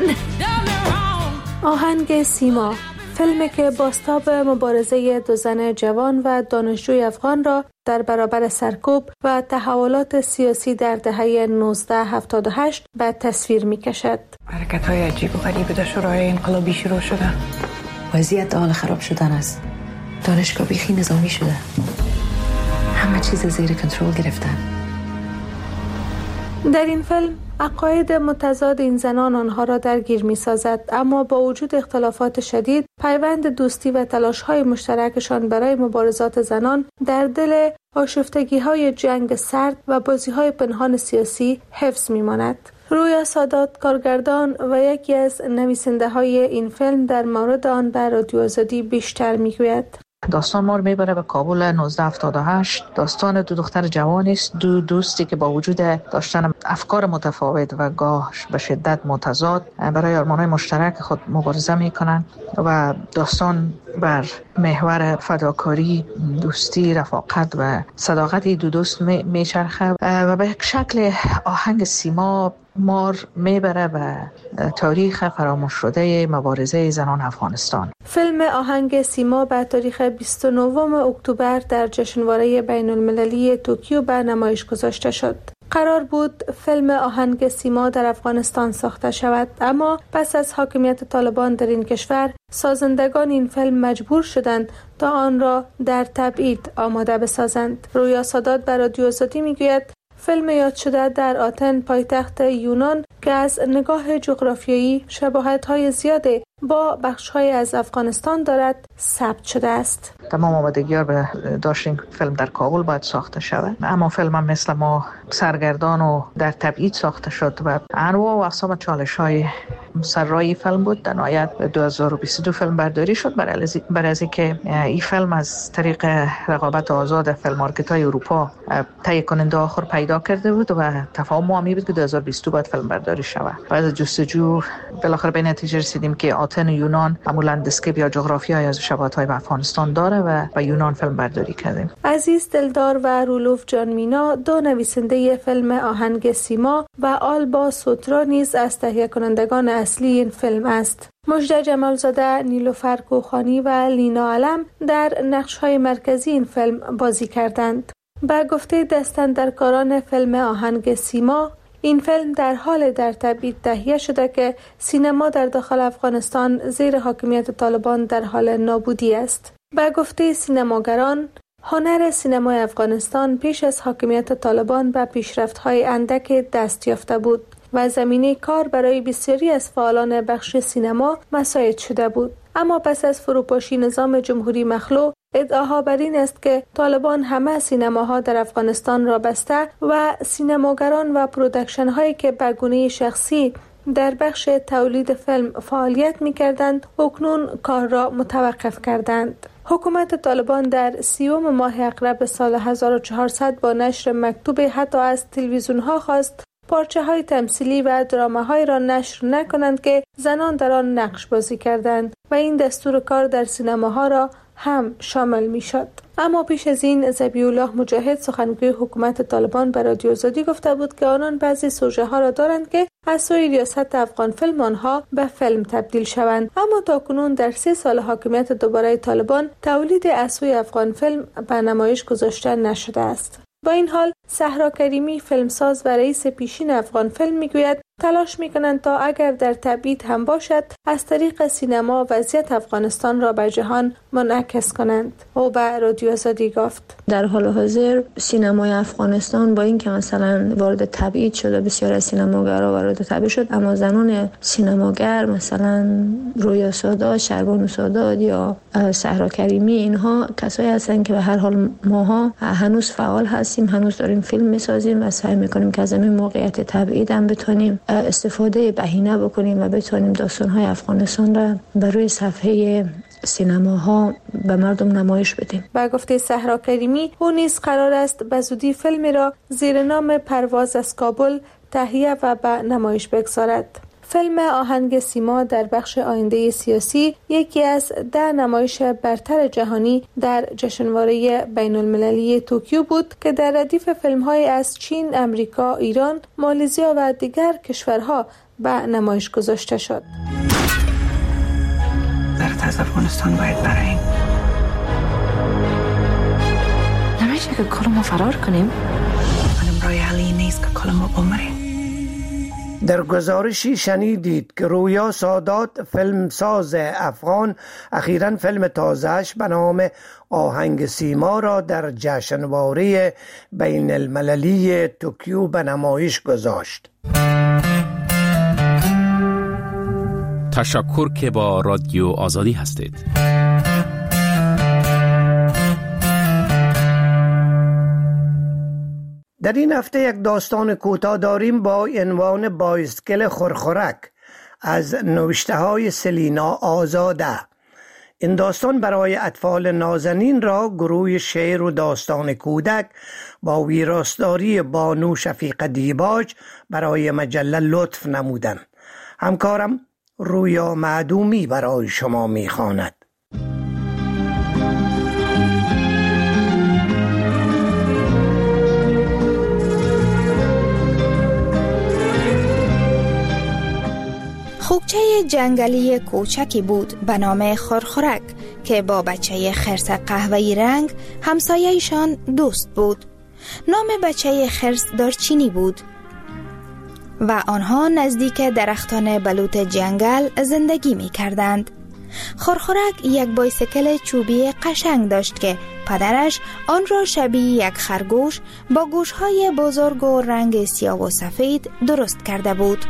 آهنگ سیما، فیلمی که بازتاب مبارزه 2 زن جوان و دانشجوی افغان را در برابر سرکوب و تحولات سیاسی در دهه 1978 به تصویر می کشد. حرکت‌های عجیب و غریب در شورای انقلابی شروع شده. وضعیت حال خراب شدن است. دانشگاه بیخی نظامی شده. همه چیز زیر کنترل گرفتن. در این فیلم عقاید متضاد این زنان آنها را درگیر می سازد، اما با وجود اختلافات شدید پیوند دوستی و تلاش‌های مشترکشان برای مبارزات زنان در دل آشفتگی‌های جنگ سرد و بازی‌های پنهان سیاسی حفظ می‌ماند. رویا سادات کارگردان و یکی از نویسنده‌های این فیلم در مورد آن به رادیو آزادی بیشتر می‌گوید. داستان ما رو میبره به کابل 1978. داستان دو دختر جوان است، دو دوستی که با وجود داشتن افکار متفاوت و گاه به شدت متضاد برای آرمان‌های مشترک خود مبارزه میکنن و داستان بر محور فداکاری، دوستی، رفاقت و صداقت دو دوست میچرخه و به شکل آهنگ سیما مار میبره به تاریخ فراموش شده مبارزه زنان افغانستان. فیلم آهنگ سیما به تاریخ 29 اکتبر در جشنواره بین المللی توکیو به نمایش گذاشته شد. قرار بود فیلم آهنگ سیما در افغانستان ساخته شود، اما پس از حاکمیت طالبان در این کشور سازندگان این فیلم مجبور شدند تا آن را در تبعید آماده بسازند. رویا سادات بر رادیو آزادی میگوید فیلم یاد شده در آتن پایتخت یونان که از نگاه جغرافیایی شباهت‌های زیاده با بخش‌های از افغانستان دارد ثبت شده است. تمام آمادگی‌ها به داشت این فیلم در کابل باید ساخته شود، اما فیلم هم مثل ما سرگردان و در تبعید ساخته شد و انواع و اقسام چالش‌های سرای فیلم بود. در نهایت 2022 فیلم برداری شد برای از اینکه این فیلم از طریق رقابت آزاد فیلم مارکت‌های اروپا تهیه کننده آخر پیدا کرده بود و تفاهم ما بود که 2022 باید فیلم برداری شود. بعد از جستجو بالاخره به نتیجه رسیدیم که آتن یونان معمولاً دسکیپ یا جغرافیایی از شباهت‌های به افغانستان داره و با یونان فیلم برداری کردیم. عزیز دلدار و رولوف جان مینا، دو نویسنده فیلم آهنگ سیما و آلبا سوترا نیز از تهیه کنندگان اصلی این فیلم است. مژده جمالزاده، نیلوفر کوخانی و لینا علم در نقش‌های مرکزی این فیلم بازی کردند. با گفته دستاندرکاران فیلم آهنگ سیما، این فیلم در حال در تبعید تهیه شده که سینما در داخل افغانستان زیر حاکمیت طالبان در حال نابودی است. با گفته سینماگران، هنر سینمای افغانستان پیش از حاکمیت طالبان به پیشرفت‌های اندک دست یافته بود و زمینه کار برای بسیاری از فعالان بخش سینما مساعد شده بود. اما پس از فروپاشی نظام جمهوری مخلوع، ادعاها بر این است که طالبان همه سینماها در افغانستان را بسته و سینماگران و پرودکشن هایی که به گونه شخصی در بخش تولید فیلم فعالیت می کردند اکنون کار را متوقف کردند. حکومت طالبان در 30 ماه اغرب سال 1400 با نشر مکتوب حتی از تلویزیون ها خواست پارچه های تمثیلی و دراماهای را نشر نکنند که زنان در آن نقش بازی کردند و این دستور کار در سینماها را هم شامل می شد. اما پیش از این ذبیح الله مجاهد، سخنگوی حکومت طالبان، به رادیو آزادی گفته بود که آنان بعضی سوژه ها را دارند که از سوی ریاست افغان فیلم آنها به فیلم تبدیل شوند، اما تاکنون در 3 سال حاکمیت دوباره طالبان تولید از سوی افغان فیلم به نمایش گذاشته نشده است. با این حال صحرا کریمی، فیلمساز و رئیس پیشین افغان فیلم، میگوید تلاش میکنند تا اگر در تبعید هم باشد از طریق سینما وضعیت افغانستان را به جهان منعکس کنند. او به رادیو آزادی گفت در حال حاضر سینمای افغانستان با اینکه مثلا وارد تبعید شده، بسیار از سینماگرها وارد تبعید شد، اما زنان سینماگر مثلا رویا سادات، شربانو سادات یا صحرا کریمی، اینها کسایی هستن که به هر حال ماها هنوز فعال هستیم، هنوز داریم فیلم میسازیم و سعی میکنیم که از این موقعیت تبعید هم بتونیم استفاده بهینه بکنیم و بتونیم داستان‌های افغانستان را بر روی صفحه سینماها به مردم نمایش بدیم. با گفته صحرا کریمی، او نیز قرار است به زودی فیلمی را زیر نام پرواز از کابل تهیه و به نمایش بگذارد. فیلم آهنگ سیما در بخش آینده سیاسی یکی از 10 نمایش برتر جهانی در جشنواره بین المللی توکیو بود که در ردیف فیلم‌های از چین، امریکا، ایران، مالزیا و دیگر کشورها به نمایش گذاشته شد. درت از افغانستان باید براییم. نمیشه که کلمو فرار کنیم؟ منم رای حلی نیست که کلمو بمریم. در گزارشی شنیدید که رویا سادات فیلمساز افغان اخیراً فیلم تازه‌اش به نام آهنگ سیما را در جشنواره بین المللی توکیو به نمایش گذاشت. تشکر که با رادیو آزادی هستید. در این هفته یک داستان کوتاه داریم با عنوان بایسکل خرخرک از نوشته های سلینا آزاده. این داستان برای اطفال نازنین را گروه شعر و داستان کودک با ویراستاری بانو شفیق دیباج برای مجله لطف نمودند. همکارم رویا معدومی برای شما می‌خواند. خوکچه جنگلی کوچکی بود به نام خرخرک که با بچه خرس قهوه‌ای رنگ همسایه‌شان دوست بود. نام بچه خرس دارچینی بود و آنها نزدیک درختان بلوط جنگل زندگی می کردند. خرخرک یک بایسکل چوبی قشنگ داشت که پدرش آن را شبیه یک خرگوش با گوشهای بزرگ و رنگ سیاه و سفید درست کرده بود.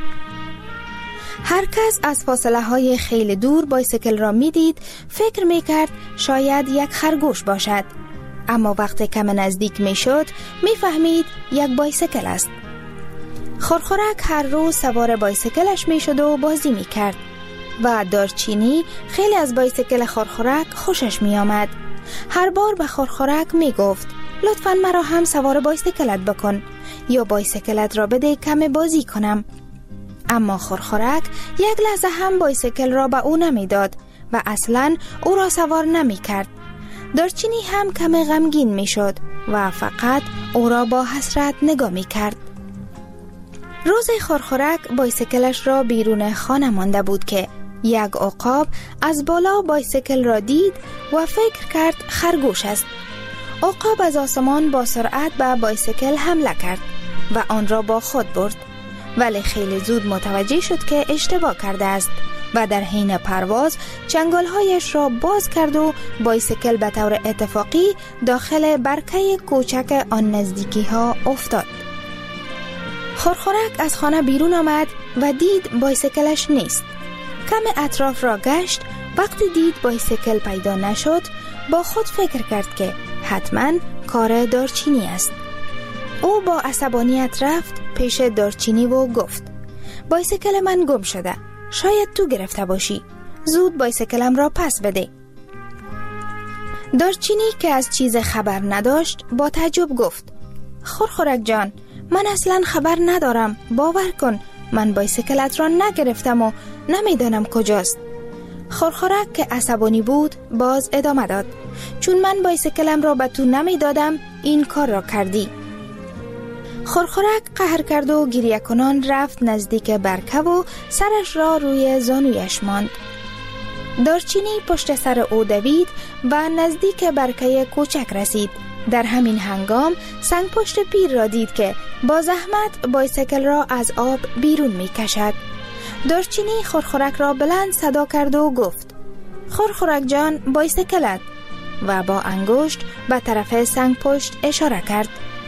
هر کس از فاصله های خیلی دور بایسکل را می دید فکر می کرد شاید یک خرگوش باشد، اما وقتی کم نزدیک می شد می فهمید یک بایسکل است. خرخرک هر روز سوار بایسکلش می شد و بازی می کرد و دارچینی خیلی از بایسکل خرخرک خوشش می آمد. هر بار به خرخرک می گفت لطفاً مرا هم سوار بایسکلت بکن یا بایسکلت را بده کم بازی کنم. اما خرخرک یک لحظه هم بایسکل را به او نمی داد و اصلاً او را سوار نمی کرد. دارچینی هم کم غمگین می شد و فقط او را با حسرت نگاه می کرد. روز خرخرک بایسکلش را بیرون خانه مانده بود که یک عقاب از بالا بایسکل را دید و فکر کرد خرگوش است. عقاب از آسمان با سرعت به بایسکل حمله کرد و آن را با خود برد، ولی خیلی زود متوجه شد که اشتباه کرده است و در حین پرواز چنگالهایش را باز کرد و بایسکل به طور اتفاقی داخل برکه کوچک آن نزدیکی ها افتاد. خرخرک از خانه بیرون آمد و دید بایسکلش نیست. کم اطراف را گشت. وقتی دید بایسکل پیدا نشد با خود فکر کرد که حتما کار دارچینی است. او با عصبانیت رفت پیش دارچینی و گفت بایسکل من گم شده، شاید تو گرفته باشی، زود بایسکلم را پس بده. دارچینی که از چیز خبر نداشت با تعجب گفت خرخرک جان، من اصلا خبر ندارم، باور کن من بایسکلت را نگرفتم و نمیدانم کجاست. خرخرک که عصبانی بود باز ادامه داد چون من بایسکلم را به تو نمیدادم این کار را کردی. خرخرک قهر کرد و گریه کنان رفت نزدیک برکه و سرش را روی زانویش ماند. دارچینی پشت سر او دوید و نزدیک برکه کوچک رسید. در همین هنگام سنگ پشت پیر را دید که با زحمت بایسکل را از آب بیرون می کشد. دارچینی خرخرک را بلند صدا کرد و گفت خرخرک جان، بایسکلت، و با انگشت به طرف سنگ پشت اشاره کرد.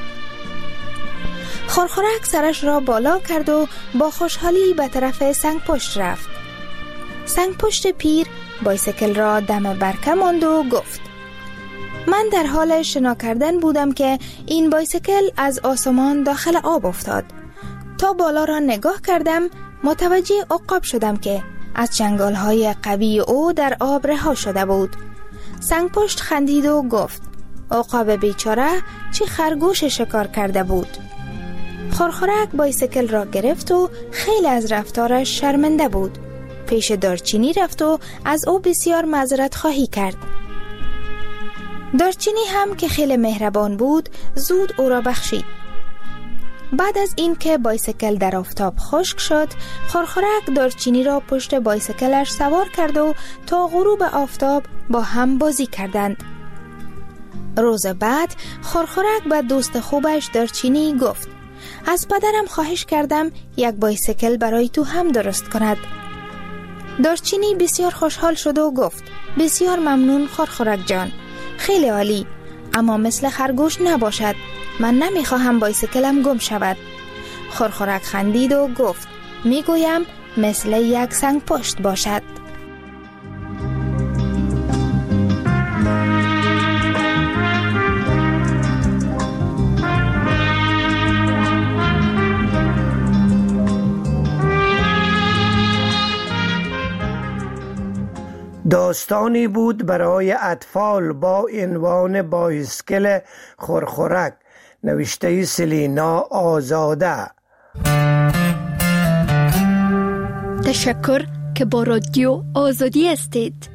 خرخرک سرش را بالا کرد و با خوشحالی به طرف سنگ پشت رفت. سنگ پشت پیر بایسکل را دم برکه ماند و گفت من در حال شنا کردن بودم که این بایسکل از آسمان داخل آب افتاد. تا بالا را نگاه کردم متوجه عقاب شدم که از چنگالهای قوی او در آب رها شده بود. سنگ پشت خندید و گفت عقاب بیچاره چه خرگوش شکار کرده بود. خرخرک بایسکل را گرفت و خیلی از رفتارش شرمنده بود. پیش دارچینی رفت و از او بسیار معذرت خواهی کرد. دارچینی هم که خیلی مهربان بود زود او را بخشید. بعد از این که بایسکل در آفتاب خشک شد، خرخرک دارچینی را پشت بایسکلش سوار کرد و تا غروب آفتاب با هم بازی کردند. روز بعد خرخرک به دوست خوبش دارچینی گفت از پدرم خواهش کردم یک بایسیکل برای تو هم درست کند. دارچینی بسیار خوشحال شد و گفت بسیار ممنون خورخورک جان، خیلی عالی، اما مثل خرگوش نباشد، من نمیخواهم بایسیکلم گم شود. خورخورک خندید و گفت میگویم مثل یک سنگ پشت باشد. داستانی بود برای اطفال با عنوان بایسکل خورخورک، نوشته سلینا آزاده. تشکر که با رادیو آزادی هستید.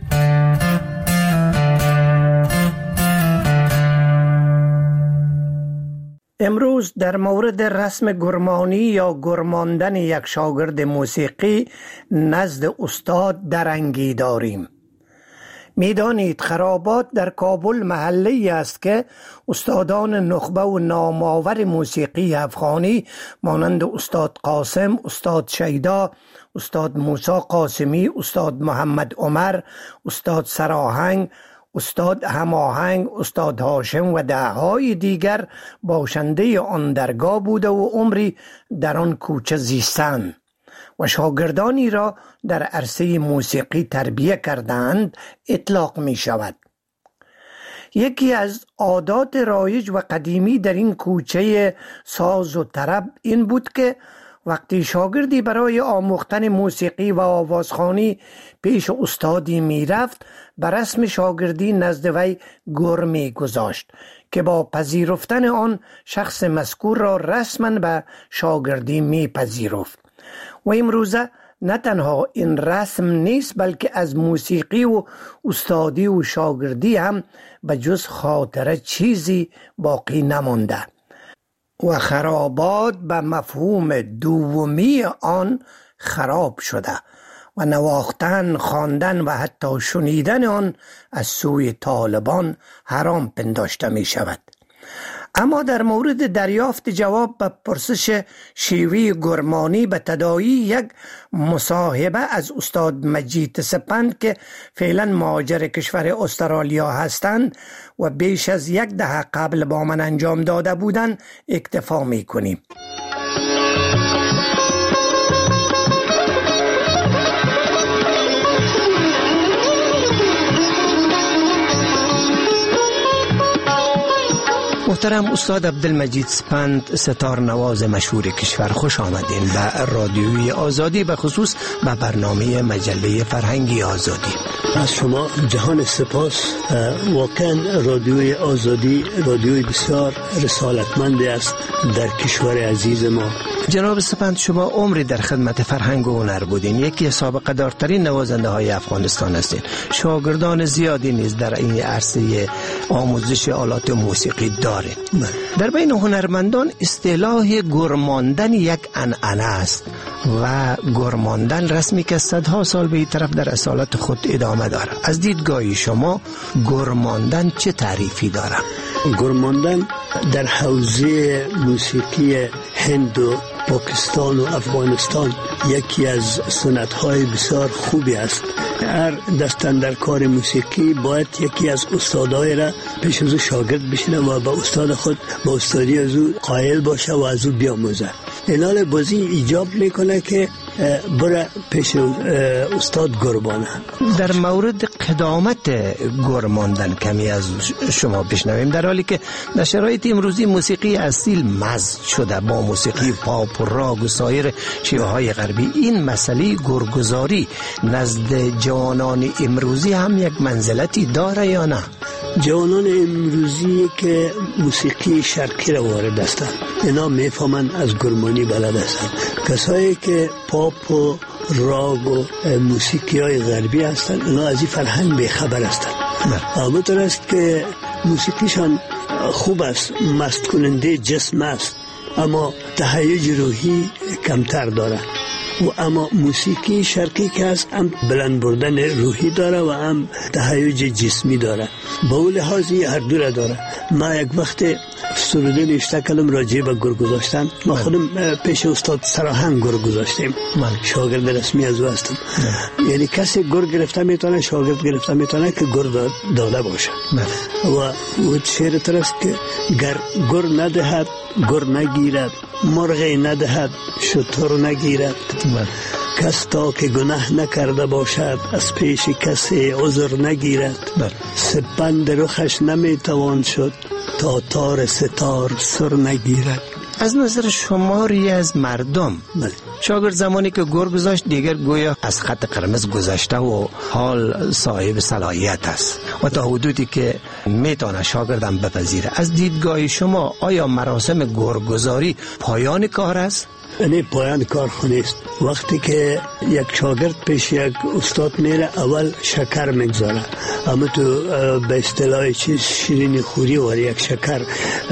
امروز در مورد رسم گرمانی یا گرماندن یک شاگرد موسیقی نزد استاد درنگی داریم. میدانید خرابات در کابل محلی است که استادان نخبه و نامآور موسیقی افغانی مانند استاد قاسم، استاد شیدا، استاد موسی قاسمی، استاد محمد عمر، استاد سراهنگ، استاد هماهنگ، استاد هاشم و دههای دیگر باشنده آن درگاه بوده و عمری در آن کوچه زیستند و شاگردانی را در عرصه موسیقی تربیت کردند اطلاق می شود. یکی از عادات رایج و قدیمی در این کوچه ساز و طرب این بود که وقتی شاگردی برای آموختن موسیقی و آوازخوانی پیش استادی می رفت، به رسم شاگردی نزد وی گرمی گذاشت که با پذیرفتن آن شخص مذکور را رسما به شاگردی می پذیرفت. و امروزه نه تنها این رسم نیست، بلکه از موسیقی و استادی و شاگردی هم به جز خاطره چیزی باقی نمانده و خرابات به مفهوم دومی آن خراب شده و نواختن، خواندن و حتی شنیدن آن از سوی طالبان حرام پنداشته می شود. اما در مورد دریافت جواب به پرسش شیوه گرمانی به تداعی یک مصاحبه از استاد مجید سپند که فعلا مهاجر کشور استرالیا هستند و بیش از 10 دهه قبل با من انجام داده بودند اکتفا می کنیم. محترم استاد عبدالمجید سپند، ستار نواز مشهور کشور، خوش آمدین به رادیوی آزادی، به خصوص به برنامه مجله فرهنگی آزادی. از شما جهان سپاس. واقعا رادیوی آزادی رادیوی بسیار رسالتمندی است در کشور عزیز ما. جناب سپند، شما عمری در خدمت فرهنگ و هنر بودین، یکی سابقه دارترین نوازنده های افغانستان هستین، شاگردان زیادی نیز در این عرصه آموزش آلات موسیقی دارین. در بین هنرمندان اصطلاح گرماندن یک عنعنه است و گرماندن رسمی که صدها سال به این طرف در اصالت خود ادامه داره. از دیدگاه شما گرماندن چه تعریفی داره؟ گرماندن در حوزه موسیقی هند و پاکستان و افغانستان یکی از سنت‌های بسیار خوبی است. هر دستن در کار موسیقی باید یکی از استادای را پیش از او شاگرد بشینه و با استاد خود با استادی از او قائل باشه و از او بیاموزه. علال بازی ایجاب میکنه که برای پیش استاد گربانه. در مورد قدامت گرماندن کمی از شما بشنویم، در حالی که در شرایط امروزی موسیقی اصیل مزج شده با موسیقی پاپ و راگ و سایر شیوه های غربی، این مسئله گرگزاری نزد جوانان امروزی هم یک منزلتی داره یا نه؟ جوانان امروزی که موسیقی شرقی را وارد هستند اینا میفهمن از گرمانی بلد هستند. کسایی که پاپ و راگ و موسیقی های غربی هستند اینا از این فرهنگ بیخبر هستند. همونطور است که موسیقیشان خوب است، مست کننده جسم است، اما تهیج روحی کمتر داره و اما موسیقی شرقی که هست هم بلند بردن روحی داره و هم تهیج جسمی داره. با اون لحاظی هر دو را داره. ما یک وقت سروده نوشته کردم راجع به گرگ گذاشتن. ما خودم پیش استاد سراهنگ گرگ گذاشتیم. شاگرد رسمی از او هستم. یعنی کسی گرگ گرفته میتونه، شاگرد گرفته میتونه که گرگ داده باشه. و شعر ترست که گر گر ندهد گر نگیرد، مرغی ندهد شتر نگیرد. کس تا که گناه نکرده باشد از پیش کسی عذر نگیرد. سپند رخش نمیتوان شد تا تار ستار سر نگیرد. از نظر شماری از مردم شاگرد زمانی که گرگ گذاشت دیگر گویا از خط قرمز گذشته و حال صاحب صلاحیت است و تا حدودی که میتونه شاگردم بپذیره. از دیدگاه شما آیا مراسم گرگ‌گذاری پایان کار است؟ نه، پایان کار نیست. وقتی که یک شاگرد پیش یک استاد میره اول شکر میگذاره، اما تو به اصطلاح چیز شیرین خوری و یک شکر.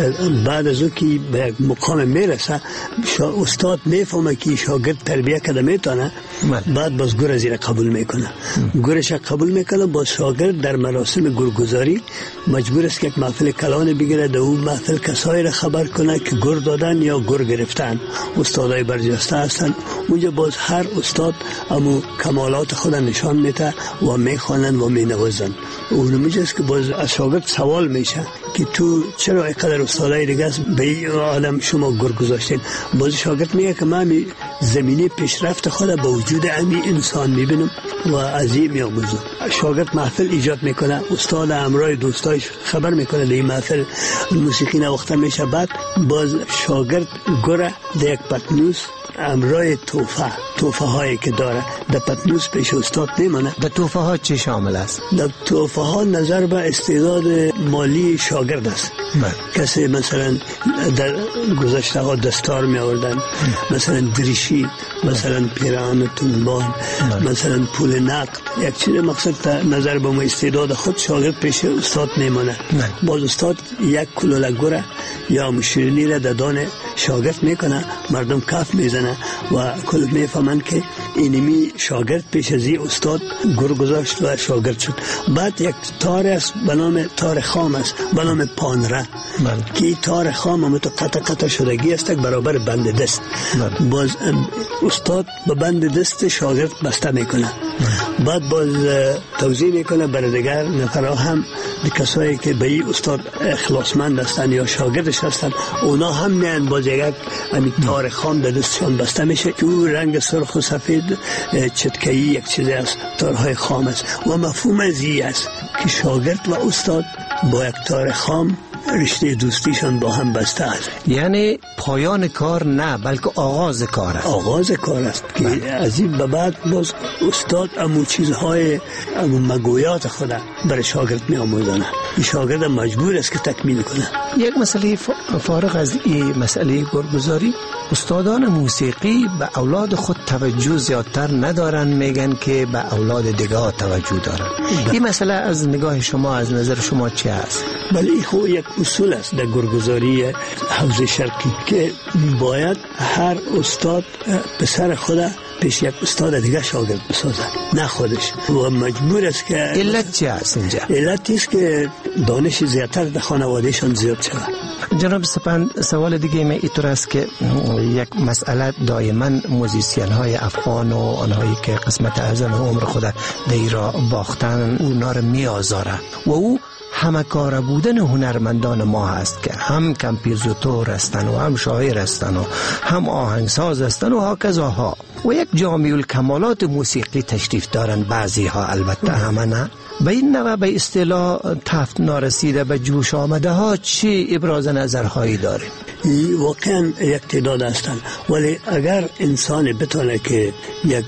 بعد از او که به یک مقام میرسه استاد میفهمه که شاگرد تربیه کرده میتونه، بعد باز گر از این قبول میکنه. گرش قبول میکنه. با شاگرد در مراسم گرگ‌گذاری مجبور است که یک محفل کلان بگیره، در اون محفل کسایی را خبر کنه که گر دادن یا گر گرفتن. استادای برجسته هستن. اونجا باز هر استاد امو کمالات خود نشان میده و میخوانن و مینوازن. اون میجاست که باز از شاگرد سوال میشه که تو چرا اینقدر استادای دیگه است به این آدم شما گر گذاشتین؟ باز شاگرد میگه که من زمینه پیشرفت خود با وجود امی انسان میبینم و از این میاموزم. شاگرد محفل ایجاد میکنه، استاد همراه دوستایش خبر میکنه در این محفل موسیقی نواخته میشه. بعد باز شاگرد گره در یک پتنوس همراه توفه هایی که داره در پتنوس پیش استاد میمانه. در توفه ها چی شامل است؟ در توفه ها نظر به استعداد مالی شاگرد است. کسی مثلا در گذشته ها دستار می آوردن، مثلا دریشی، مثلا پیران تنبان، مثلا پول نقد. یک چیز مقصد نظر به استعداد خود شاگرد پیش استاد میمانه. باز استاد یک کلوله گره یا مشیرینی را در دان شاگرد میکنه، مردم کف میزنه و کل میفهمن که اینمی شاگرد پیش از این استاد گر گذاشت و شاگرد شد. بعد یک تار است به نام تار خام است، به نام پانره که تار خام هم تو قطع شدگی است برابر بند دست. باز استاد به بند دست شاگرد بسته میکنه. بعد باز توضیح میکنه برای دیگر نفرها هم کسایی که به این استاد اخلاصمند هستن یا شاگردش هستن، اونا هم میان باز یک تار خام در دستشان بسته میشه که او رنگ سرخ و سفید چتکه‌ای یک چیز است، تارهای خام است. و مفهوم از این است که شاگرد و استاد با یک تار خام رشته دوستیشان با هم بسته است. یعنی پایان کار نه بلکه آغاز کار است. آغاز کار است که از این به بعد باز استاد امو چیزهای امو مگویات خود برای شاگرد می آموزانه. این شاگرد مجبور است که تکمیل کنه. یک مسئله فارغ از این مسئله گرگ‌گذاری، استادان موسیقی به اولاد خود توجه زیادتر ندارن، میگن که به اولاد دیگه ها توجه دارن. این مسئله از نگاه شما، از نظر شما چی است؟ بله، این خود یک اصول است در گرگ‌گذاری حوزه شرقی که باید هر استاد پسر خود پیش یک استاد دیگه شاگرد بسازه، نه خودش. و مجبور است که علت چی است اینجا؟ علت است که دانش زیادتر در خانوادهشان زیاد شود. جناب سپند، سوال دیگه من اینطور است که یک مسئله دائما موزیسین های افغان و آنهایی که قسمت اعظم عمر خود در ایران باختن اونا رو میآزاره و او همکار بودن هنرمندان ما هست که هم کمپیزوتور هستن و هم شاعر هستن و هم آهنگساز هستن و هاکذا ها و یک جامع الکمالات موسیقی تشریف دارن. بعضی ها البته همه نه. به این نوع به اصطلاح تفت نارسیده به جوش آمده ها چی ابراز نظرهایی داریم؟ واقعا یک تعداد هستند، ولی اگر انسان بتونه که یک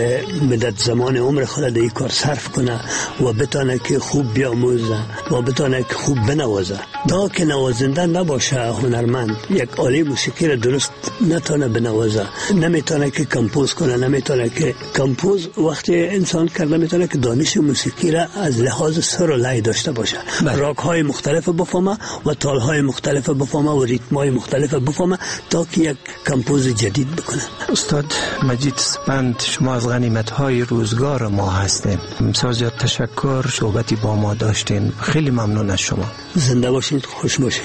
مدت زمان عمر خود در این کار صرف کنه و بتونه که خوب بیاموزه و بتونه که خوب بنوازه، تا که نوازنده نباشه هنرمند یک آله موسیقی را درست نتونه بنوازه، نمیتونه که کمپوز کنه، نمیتونه که کمپوز وقتی انسان کرده میتونه که دانش موسیقی را از لحاظ سر و لای داشته باشه، راگ های مختلف بفهمه و تال های مختلف بفهمه و ریتم های مختلف مختلف بفهمه تا که یک کمپوز جدید بکنه. استاد مجید سپند، شما از غنیمت‌های روزگار ما هستین. بسیار زیاد تشکر، صحبتی با ما داشتین. خیلی ممنون از شما. زنده باشید، خوش باشید.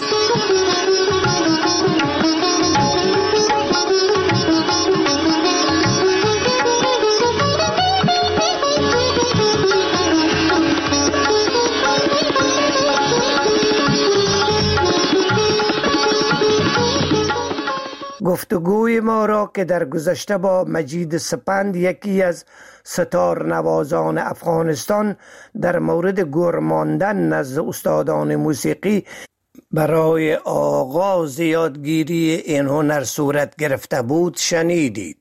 گفتگوی ما را که در گذشته با مجید سپند، یکی از ستار نوازان افغانستان، در مورد گرماندن نزد استادان موسیقی برای آغاز یادگیری این هنر صورت گرفته بود شنیدید.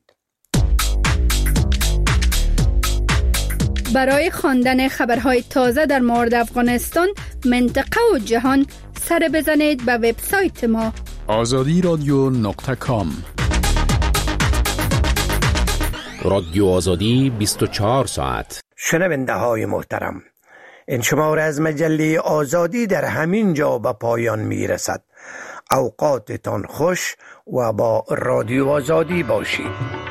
برای خواندن خبرهای تازه در مورد افغانستان، منطقه و جهان، سر بزنید به وبسایت ما azadiradyo.com. رادیو آزادی 24 ساعت. شنونده های محترم، این شماره از مجله آزادی در همین جا به پایان می رسد. اوقاتتان خوش و با رادیو آزادی باشید.